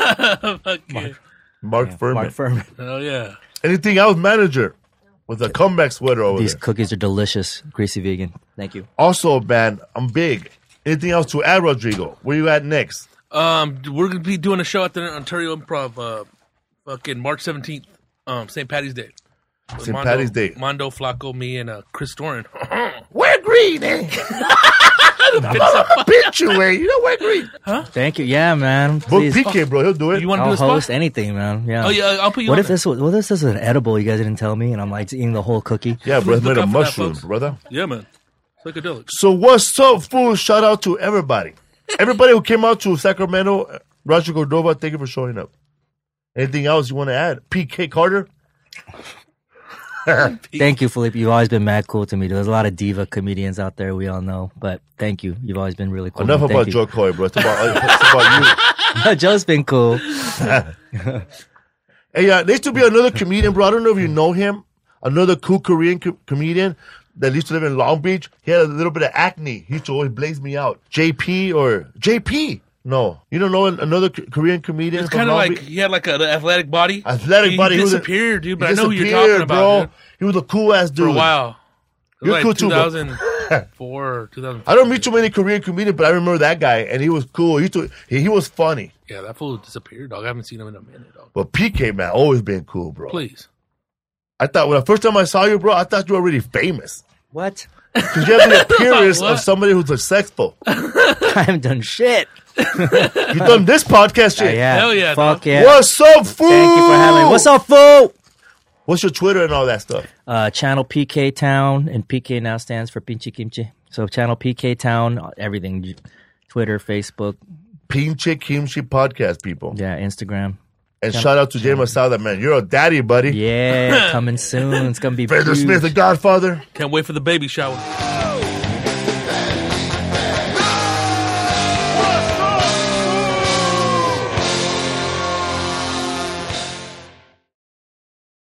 Mark Furman.
Mark Furman.
Hell yeah.
Anything else, manager? With a comeback sweater over
These
there.
cookies are delicious. Greasy vegan. Thank you.
Also, man, I'm big. Anything else to add, Rodrigo? Where you at next?
We're gonna be doing a show at the Ontario Improv, fucking March 17th, St. Patty's Day. With
St. Patty's Day.
Mondo, Flacco, me, and Chris Doran.
Wear green, eh? I'm gonna pinch you, eh? You know, wear green.
Thank you. Yeah, man.
Book
Please.
PK, bro. He'll do it.
You want to do
I'll
a spot?
host anything, man. Yeah.
Oh yeah, I'll put you.
What
on
if this was an edible you guys didn't tell me, and I'm like eating the whole cookie?
Yeah, bro. It's
Look
made of
out for that,
mushrooms,
folks.
brother.
Yeah, man. Psychedelics.
So what's up, fool? Shout out to everybody. Everybody who came out to Sacramento, Roger Cordova, thank you for showing up. Anything else you want to add? PK Carter?
Thank you, Felipe. You've always been mad cool to me. There's a lot of diva comedians out there, we all know. But thank you. You've always been really cool.
Enough
Thank
about
you.
Joe Coy, bro. It's about you.
Joe's been cool.
Hey, there used to be another comedian, bro. I don't know if you know him. Another cool Korean comedian that used to live in Long Beach. He had a little bit of acne. He used to always blaze me out. JP. No. You don't know another Korean comedian?
It's
from
kind of
Long
like
Beach?
he had like an athletic body.
Athletic body.
He
He was a-
disappeared, dude. But
He
I know who you're
disappeared,
talking about, dude.
He was a cool ass dude.
For a while. It was
You're
like
cool too, bro.
2004 or 2005.
I don't meet too many Korean comedians, but I remember that guy, and he was cool. He was funny.
Yeah, that fool disappeared, dog. I haven't seen him in a minute, dog.
But PK, man, always been cool, bro.
Please.
I thought when the first time I saw you, bro, I thought you were already famous.
What?
Because you have the appearance
What?
of somebody who's successful.
I haven't done shit.
You done this podcast shit.
Yeah.
Hell yeah,
Fuck
dog.
yeah.
What's up, fool?
Thank you for having me. What's up, fool?
What's your Twitter and all that stuff?
Channel PK Town, and PK now stands for Pinchy Kimchi. So channel PK Town, everything. Twitter, Facebook,
Pinche Kimchi Podcast, people.
yeah, Instagram.
And shout out to Jay Masada, man. You're a daddy, buddy.
Yeah, coming soon. It's gonna be
Feder
huge.
Smith, the Godfather.
Can't wait for the baby shower.